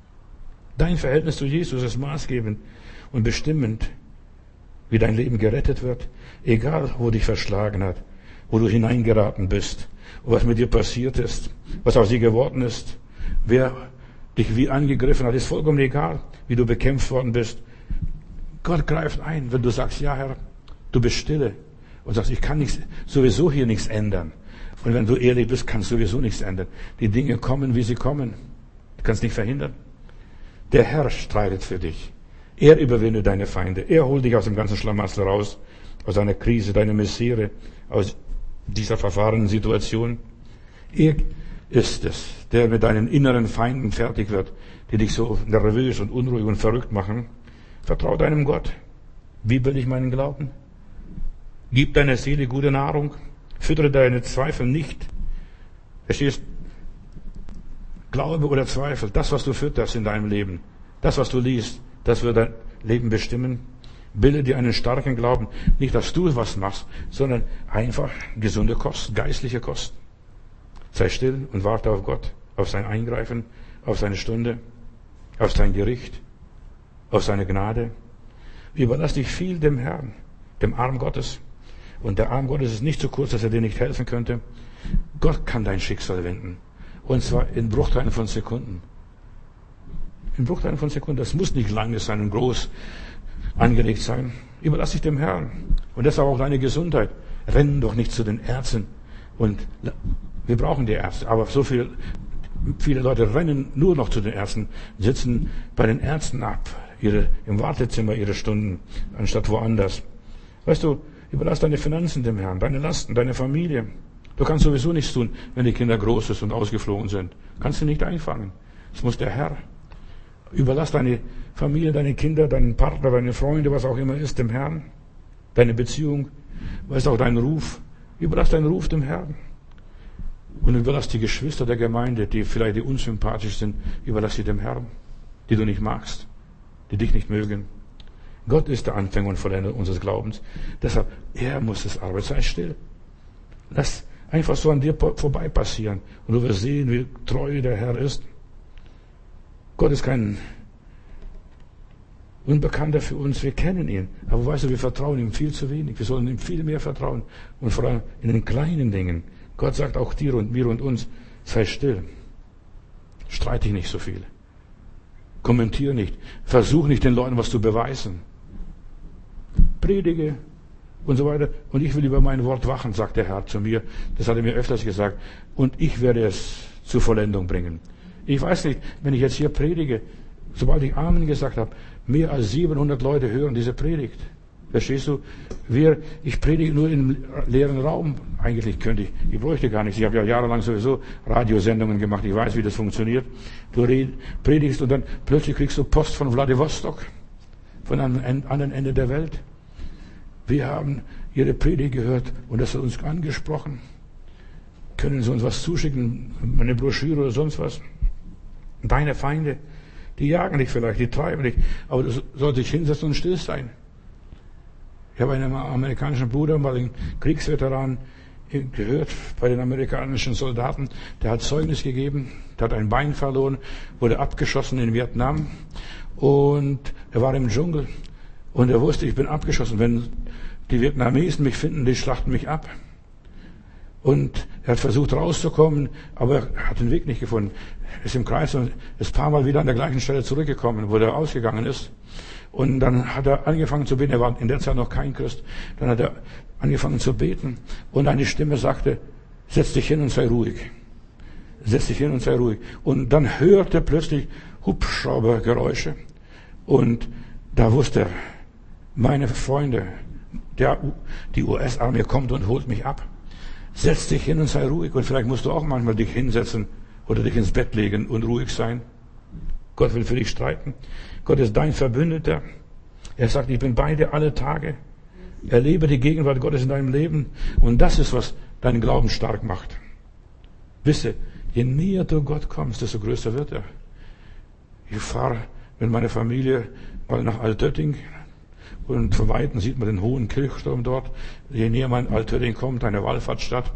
Dein Verhältnis zu Jesus ist maßgebend und bestimmend, wie dein Leben gerettet wird, egal wo dich verschlagen hat, wo du hineingeraten bist, was mit dir passiert ist, was aus dir geworden ist, wer dich wie angegriffen hat, ist vollkommen egal, wie du bekämpft worden bist. Gott greift ein, wenn du sagst, ja Herr, du bist stille und sagst, ich kann nichts, sowieso hier nichts ändern. Und wenn du ehrlich bist, kannst du sowieso nichts ändern. Die Dinge kommen, wie sie kommen. Du kannst nicht verhindern. Der Herr streitet für dich. Er überwindet deine Feinde. Er holt dich aus dem ganzen Schlamassel raus, aus einer Krise, deiner Misere, aus dieser verfahrenen Situation. Er ist es, der mit deinen inneren Feinden fertig wird, die dich so nervös und unruhig und verrückt machen. Vertrau deinem Gott. Wie will ich meinen Glauben? Gib deiner Seele gute Nahrung. Füttere deine Zweifel nicht. Verstehst? Glaube oder Zweifel, das, was du fütterst in deinem Leben, das, was du liest, das wird dein Leben bestimmen. Bilde dir einen starken Glauben. Nicht, dass du was machst, sondern einfach gesunde Kost, geistliche Kost. Sei still und warte auf Gott, auf sein Eingreifen, auf seine Stunde, auf sein Gericht, auf seine Gnade. Überlass dich viel dem Herrn, dem Arm Gottes. Und der Arm Gottes ist nicht so kurz, dass er dir nicht helfen könnte. Gott kann dein Schicksal wenden. Und zwar in Bruchteilen von Sekunden. In Bruchteilen von Sekunden. Das muss nicht lange sein und groß angelegt sein. Überlass dich dem Herrn. Und deshalb auch deine Gesundheit. Renn doch nicht zu den Ärzten. Und wir brauchen die Ärzte. Aber so viel, viele Leute rennen nur noch zu den Ärzten, sitzen bei den Ärzten ab, ihre, im Wartezimmer ihre Stunden, anstatt woanders. Weißt du, überlass deine Finanzen dem Herrn, deine Lasten, deine Familie. Du kannst sowieso nichts tun, wenn die Kinder groß sind und ausgeflogen sind. Kannst du nicht einfangen. Das muss der Herr. Überlass deine Familie, deine Kinder, deinen Partner, deine Freunde, was auch immer ist, dem Herrn. Deine Beziehung, weißt auch deinen Ruf. Überlass deinen Ruf dem Herrn. Und überlass die Geschwister der Gemeinde, die vielleicht die unsympathisch sind, überlass sie dem Herrn, die du nicht magst, die dich nicht mögen. Gott ist der Anfänger und Vollender unseres Glaubens. Deshalb, er muss es arbeiten. Sei still. Lass einfach so an dir vorbei passieren. Und du wirst sehen, wie treu der Herr ist. Gott ist kein Unbekannter für uns, wir kennen ihn. Aber weißt du, wir vertrauen ihm viel zu wenig. Wir sollen ihm viel mehr vertrauen. Und vor allem in den kleinen Dingen. Gott sagt auch dir und mir und uns, sei still. Streite dich nicht so viel. Kommentiere nicht. Versuch nicht den Leuten was zu beweisen. Predige und so weiter. Und ich will über mein Wort wachen, sagt der Herr zu mir. Das hat er mir öfters gesagt. Und ich werde es zur Vollendung bringen. Ich weiß nicht, wenn ich jetzt hier predige, sobald ich Amen gesagt habe, mehr als siebenhundert Leute hören diese Predigt. Verstehst du? Wir, ich predige nur im leeren Raum. Eigentlich könnte ich, ich bräuchte gar nichts. Ich habe ja jahrelang sowieso Radiosendungen gemacht. Ich weiß, wie das funktioniert. Du red, predigst und dann plötzlich kriegst du Post von Vladivostok, von einem anderen Ende der Welt. Wir haben ihre Predigt gehört und das hat uns angesprochen. Können Sie uns was zuschicken? Eine Broschüre oder sonst was? Deine Feinde, die jagen dich vielleicht, die treiben dich, aber du sollst dich hinsetzen und still sein. Ich habe einen amerikanischen Bruder, mal einen Kriegsveteran, gehört bei den amerikanischen Soldaten, der hat Zeugnis gegeben, der hat ein Bein verloren, wurde abgeschossen in Vietnam und er war im Dschungel und er wusste, ich bin abgeschossen. Wenn die Vietnamesen mich finden, die schlachten mich ab. Und er hat versucht rauszukommen, aber er hat den Weg nicht gefunden. Er ist im Kreis und ist ein paar Mal wieder an der gleichen Stelle zurückgekommen, wo er ausgegangen ist. Und dann hat er angefangen zu beten. Er war in der Zeit noch kein Christ. Dann hat er angefangen zu beten. Und eine Stimme sagte, setz dich hin und sei ruhig. Setz dich hin und sei ruhig. Und dann hörte er plötzlich Hubschraubergeräusche. Und da wusste er, meine Freunde, der, die U S-Armee kommt und holt mich ab. Setz dich hin und sei ruhig. Und vielleicht musst du auch manchmal dich hinsetzen oder dich ins Bett legen und ruhig sein. Gott will für dich streiten. Gott ist dein Verbündeter. Er sagt, ich bin bei dir alle Tage. Erlebe die Gegenwart Gottes in deinem Leben. Und das ist, was deinen Glauben stark macht. Wisse, je näher du Gott kommst, desto größer wird er. Ich fahre mit meiner Familie mal nach Altötting. Und von Weitem sieht man den hohen Kirchturm dort. Je näher man Altötting kommt, eine Wallfahrtsstadt.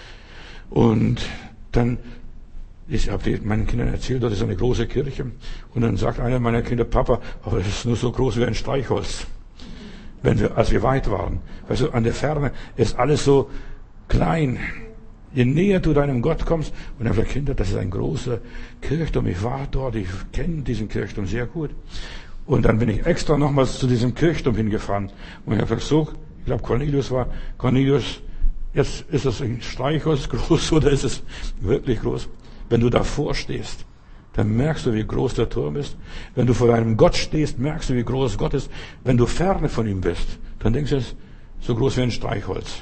Und dann, ich habe meinen Kindern erzählt, dort ist eine große Kirche. Und dann sagt einer meiner Kinder, Papa, aber das ist nur so groß wie ein Streichholz. Wenn wir, als wir weit waren. Also an der Ferne ist alles so klein. Je näher du deinem Gott kommst, und er sagt, Kinder, das ist ein großer Kirchturm. Ich war dort, ich kenne diesen Kirchturm sehr gut. Und dann bin ich extra nochmals zu diesem Kirchturm hingefahren. Und ich habe gesagt, so, ich glaube Cornelius war, Cornelius, jetzt ist das ein Streichholz groß oder ist es wirklich groß? Wenn du davor stehst, dann merkst du, wie groß der Turm ist. Wenn du vor deinem Gott stehst, merkst du, wie groß Gott ist. Wenn du ferne von ihm bist, dann denkst du, es ist so groß wie ein Streichholz.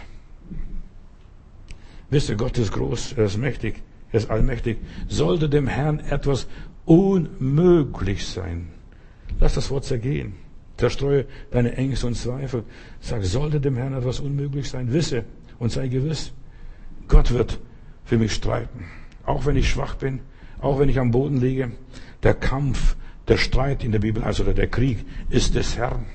Wisst ihr, Gott ist groß, er ist mächtig, er ist allmächtig. Sollte dem Herrn etwas unmöglich sein, lass das Wort zergehen. Zerstreue deine Ängste und Zweifel. Sag, sollte dem Herrn etwas unmöglich sein, wisse und sei gewiss, Gott wird für mich streiten. Auch wenn ich schwach bin, auch wenn ich am Boden liege. Der Kampf, der Streit in der Bibel heißt, oder der Krieg, ist des Herrn.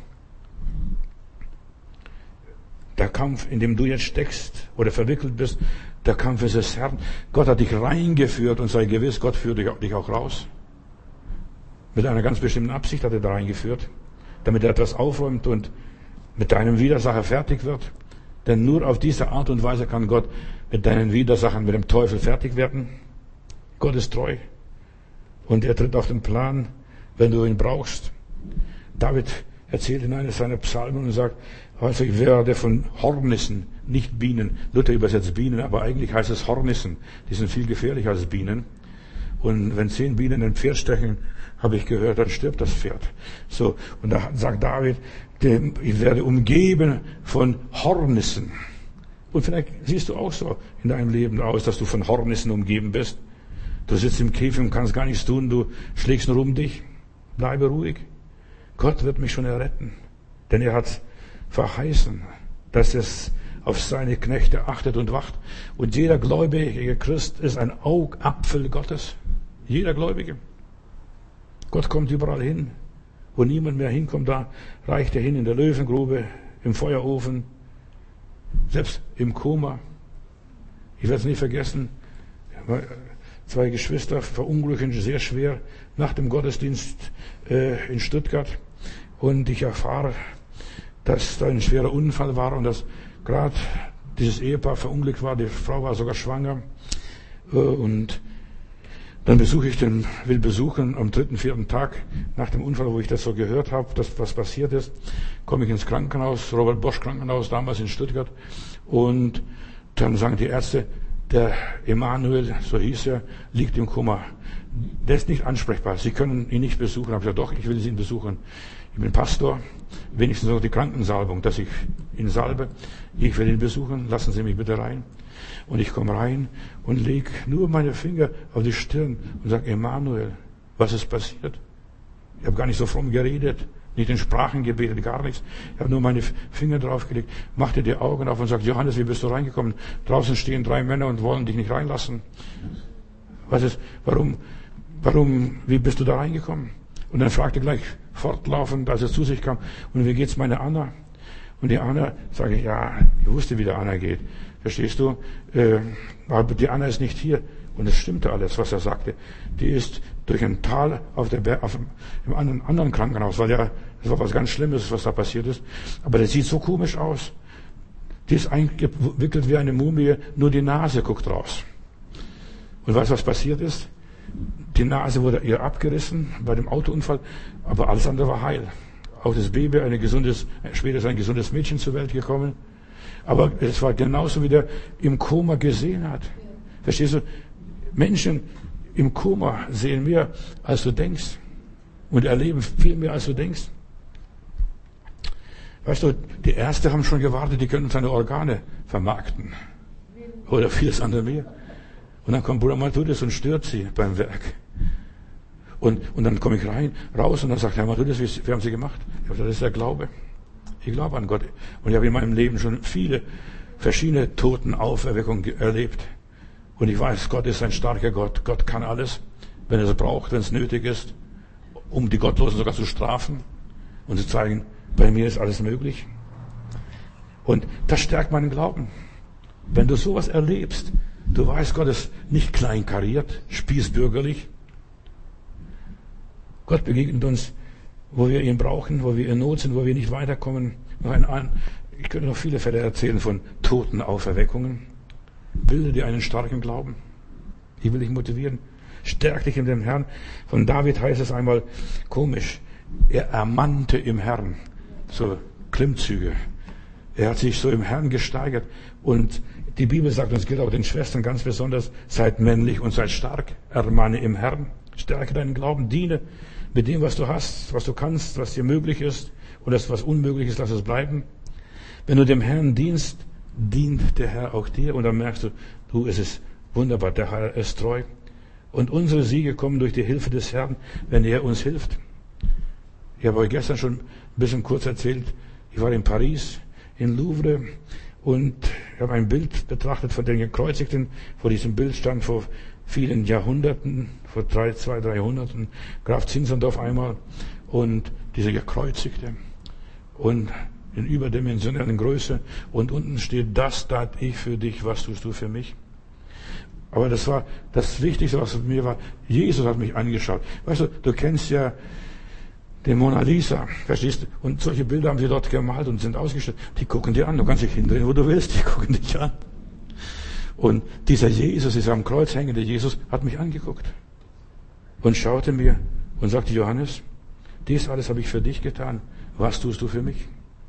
Der Kampf, in dem du jetzt steckst oder verwickelt bist, der Kampf ist des Herrn. Gott hat dich reingeführt und sei gewiss, Gott führt dich auch raus. Mit einer ganz bestimmten Absicht hat er da reingeführt, damit er etwas aufräumt und mit deinem Widersacher fertig wird. Denn nur auf diese Art und Weise kann Gott mit deinen Widersachern, mit dem Teufel fertig werden. Gott ist treu. Und er tritt auf den Plan, wenn du ihn brauchst. David erzählt in einer seiner Psalmen und sagt, also ich werde von Hornissen, nicht Bienen. Luther übersetzt Bienen, aber eigentlich heißt es Hornissen. Die sind viel gefährlicher als Bienen. Und wenn zehn Bienen ein Pferd stechen, habe ich gehört, dann stirbt das Pferd. So. Und da sagt David, ich werde umgeben von Hornissen. Und vielleicht siehst du auch so in deinem Leben aus, dass du von Hornissen umgeben bist. Du sitzt im Käfig und kannst gar nichts tun, du schlägst nur um dich. Bleibe ruhig. Gott wird mich schon erretten. Denn er hat verheißen, dass es auf seine Knechte achtet und wacht. Und jeder gläubige Christ ist ein Augapfel Gottes. Jeder Gläubige. Gott kommt überall hin. Wo niemand mehr hinkommt, da reicht er hin, in der Löwengrube, im Feuerofen, selbst im Koma. Ich werde es nie vergessen. Zwei Geschwister verunglücken sehr schwer nach dem Gottesdienst äh, in Stuttgart. und ich erfahre, dass da ein schwerer Unfall war und dass gerade dieses Ehepaar verunglückt war. Die Frau war sogar schwanger. Und dann besuche ich den, will besuchen am dritten, vierten Tag nach dem Unfall, wo ich das so gehört habe, dass was passiert ist, komme ich ins Krankenhaus, Robert Bosch Krankenhaus, damals in Stuttgart. Und dann sagen die Ärzte, der Emanuel, so hieß er, liegt im Koma. Der ist nicht ansprechbar. Sie können ihn nicht besuchen. Ich habe gesagt, doch, ich will ihn besuchen. Ich bin Pastor, wenigstens noch die Krankensalbung, dass ich ihn salbe. Ich will ihn besuchen, lassen Sie mich bitte rein. Und ich komme rein und lege nur meine Finger auf die Stirn und sage, Emanuel, was ist passiert? Ich habe gar nicht so fromm geredet, nicht in Sprachen gebetet, gar nichts. Ich habe nur meine Finger draufgelegt, machte die Augen auf und sagte, Johannes, wie bist du reingekommen? Draußen stehen drei Männer und wollen dich nicht reinlassen. Was ist, warum, warum, wie bist du da reingekommen? Und dann fragte gleich fortlaufend, als er zu sich kam, und wie geht's meine Anna? Und die Anna, sage ich, ja, ich wusste, wie der Anna geht. Verstehst du? Äh, aber die Anna ist nicht hier. Und es stimmte alles, was er sagte. Die ist durch ein Tal auf der Ber- auf, im anderen, anderen Krankenhaus, weil ja, es war was ganz Schlimmes, was da passiert ist. Aber das sieht so komisch aus. Die ist eingewickelt wie eine Mumie, nur die Nase guckt raus. Und weißt du, was passiert ist? Die Nase wurde ihr abgerissen bei dem Autounfall, aber alles andere war heil. Auch das Baby, ein gesundes, später ist ein gesundes Mädchen zur Welt gekommen. Aber es war genauso, wie der im Koma gesehen hat. Verstehst du? Menschen im Koma sehen mehr, als du denkst. Und erleben viel mehr, als du denkst. Weißt du, die Ärzte haben schon gewartet, die können seine Organe vermarkten. Oder vieles andere mehr. Und dann kommt Bruder Matthäus und stört sie beim Werk. Und, und dann komme ich rein, raus und dann sagt Herr Matthäus, wie, wie haben Sie gemacht? Ich habe gesagt, das ist der Glaube. Ich glaube an Gott. Und ich habe in meinem Leben schon viele verschiedene Totenauferweckungen erlebt. Und ich weiß, Gott ist ein starker Gott. Gott kann alles, wenn er es braucht, wenn es nötig ist, um die Gottlosen sogar zu strafen und zu zeigen, bei mir ist alles möglich. Und das stärkt meinen Glauben. Wenn du sowas erlebst, du weißt, Gott ist nicht kleinkariert, spießbürgerlich. Gott begegnet uns, wo wir ihn brauchen, wo wir in Not sind, wo wir nicht weiterkommen. Noch ein, ein, ich könnte noch viele Fälle erzählen von Totenauferweckungen. Bilde dir einen starken Glauben. Ich will dich motivieren. Stärk dich in dem Herrn. Von David heißt es einmal komisch. Er ermannte im Herrn. So Klimmzüge. Er hat sich so im Herrn gesteigert. Und die Bibel sagt uns, gilt auch den Schwestern ganz besonders, seid männlich und seid stark. Ermahne im Herrn. Stärke deinen Glauben. Diene mit dem, was du hast, was du kannst, was dir möglich ist. Und das, was unmöglich ist, lass es bleiben. Wenn du dem Herrn dienst, dient der Herr auch dir. Und dann merkst du, du, es ist wunderbar, der Herr ist treu. Und unsere Siege kommen durch die Hilfe des Herrn, wenn er uns hilft. Ich habe euch gestern schon ein bisschen kurz erzählt, ich war in Paris, in Louvre, und ich habe ein Bild betrachtet von den Gekreuzigten. Vor diesem Bild stand vor vielen Jahrhunderten, vor drei, zwei, drei Jahrhunderten, Graf Zinzendorf einmal, und diese Gekreuzigte. Und in überdimensionellen Größe. Und unten steht, das tat ich für dich, was tust du für mich? Aber das war das Wichtigste, was mir war. Jesus hat mich angeschaut. Weißt du, du kennst ja den Mona Lisa, verstehst du? Und solche Bilder haben sie dort gemalt und sind ausgestellt. Die gucken dir an, du kannst dich hindrehen, wo du willst, die gucken dich an. Und dieser Jesus, dieser am Kreuz hängende Jesus, hat mich angeguckt. Und schaute mir und sagte, Johannes, dies alles habe ich für dich getan. Was tust du für mich?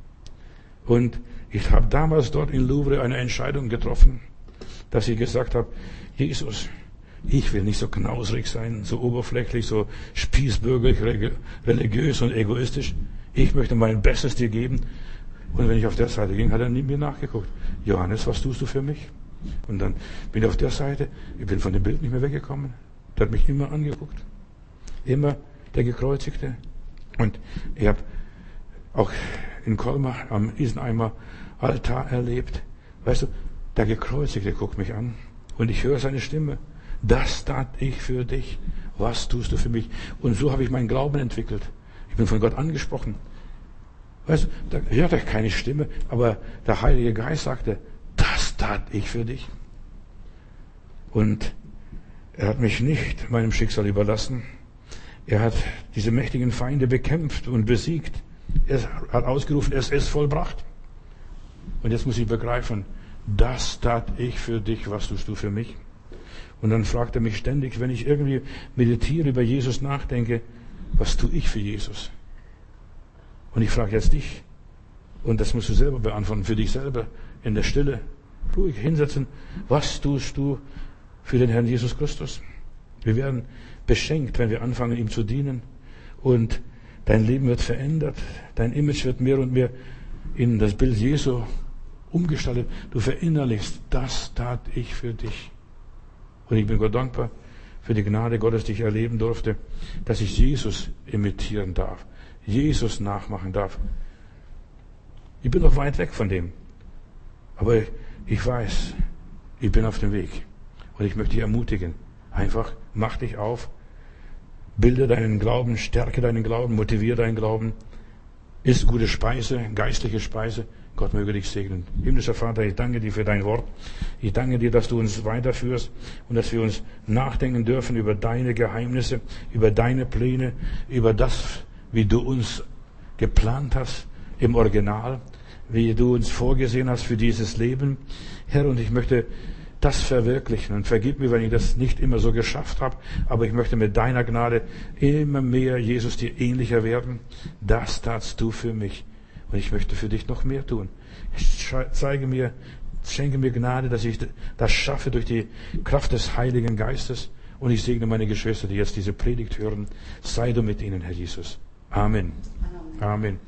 Und ich habe damals dort in Louvre eine Entscheidung getroffen, dass ich gesagt habe, Jesus, ich will nicht so knausrig sein, so oberflächlich, so spießbürgerlich, religiös und egoistisch. Ich möchte mein Bestes dir geben. Und wenn ich auf der Seite ging, hat er mir nachgeguckt. Johannes, was tust du für mich? Und dann bin ich auf der Seite, ich bin von dem Bild nicht mehr weggekommen. Der hat mich immer angeguckt. Immer der Gekreuzigte. Und ich habe auch in Colmar am Isenheimer Altar erlebt. Weißt du, der Gekreuzigte guckt mich an und ich höre seine Stimme. Das tat ich für dich. Was tust du für mich? Und so habe ich meinen Glauben entwickelt. Ich bin von Gott angesprochen. Weißt du, da hörte ich keine Stimme, aber der Heilige Geist sagte, das tat ich für dich. Und er hat mich nicht meinem Schicksal überlassen. Er hat diese mächtigen Feinde bekämpft und besiegt. Er hat ausgerufen, es ist vollbracht. Und jetzt muss ich begreifen, das tat ich für dich, was tust du für mich? Und dann fragt er mich ständig, wenn ich irgendwie meditiere, über Jesus nachdenke, was tue ich für Jesus? Und ich frage jetzt dich, und das musst du selber beantworten, für dich selber, in der Stille, ruhig hinsetzen, was tust du für den Herrn Jesus Christus? Wir werden beschenkt, wenn wir anfangen, ihm zu dienen. Und dein Leben wird verändert, dein Image wird mehr und mehr in das Bild Jesu umgestaltet. Du verinnerlichst, das tat ich für dich. Und ich bin Gott dankbar für die Gnade Gottes, die ich erleben durfte, dass ich Jesus imitieren darf, Jesus nachmachen darf. Ich bin noch weit weg von dem. Aber ich weiß, ich bin auf dem Weg. Und ich möchte dich ermutigen. Einfach, mach dich auf. Bilde deinen Glauben, stärke deinen Glauben, motiviere deinen Glauben. Iss gute Speise, geistliche Speise. Gott möge dich segnen. Himmlischer Vater, ich danke dir für dein Wort. Ich danke dir, dass du uns weiterführst und dass wir uns nachdenken dürfen über deine Geheimnisse, über deine Pläne, über das, wie du uns geplant hast im Original, wie du uns vorgesehen hast für dieses Leben. Herr, und ich möchte das verwirklichen. Und vergib mir, wenn ich das nicht immer so geschafft habe, aber ich möchte mit deiner Gnade immer mehr Jesus dir ähnlicher werden. Das tatst du für mich. Und ich möchte für dich noch mehr tun. Zeige mir, schenke mir Gnade, dass ich das schaffe durch die Kraft des Heiligen Geistes. Und ich segne meine Geschwister, die jetzt diese Predigt hören. Sei du mit ihnen, Herr Jesus. Amen. Amen.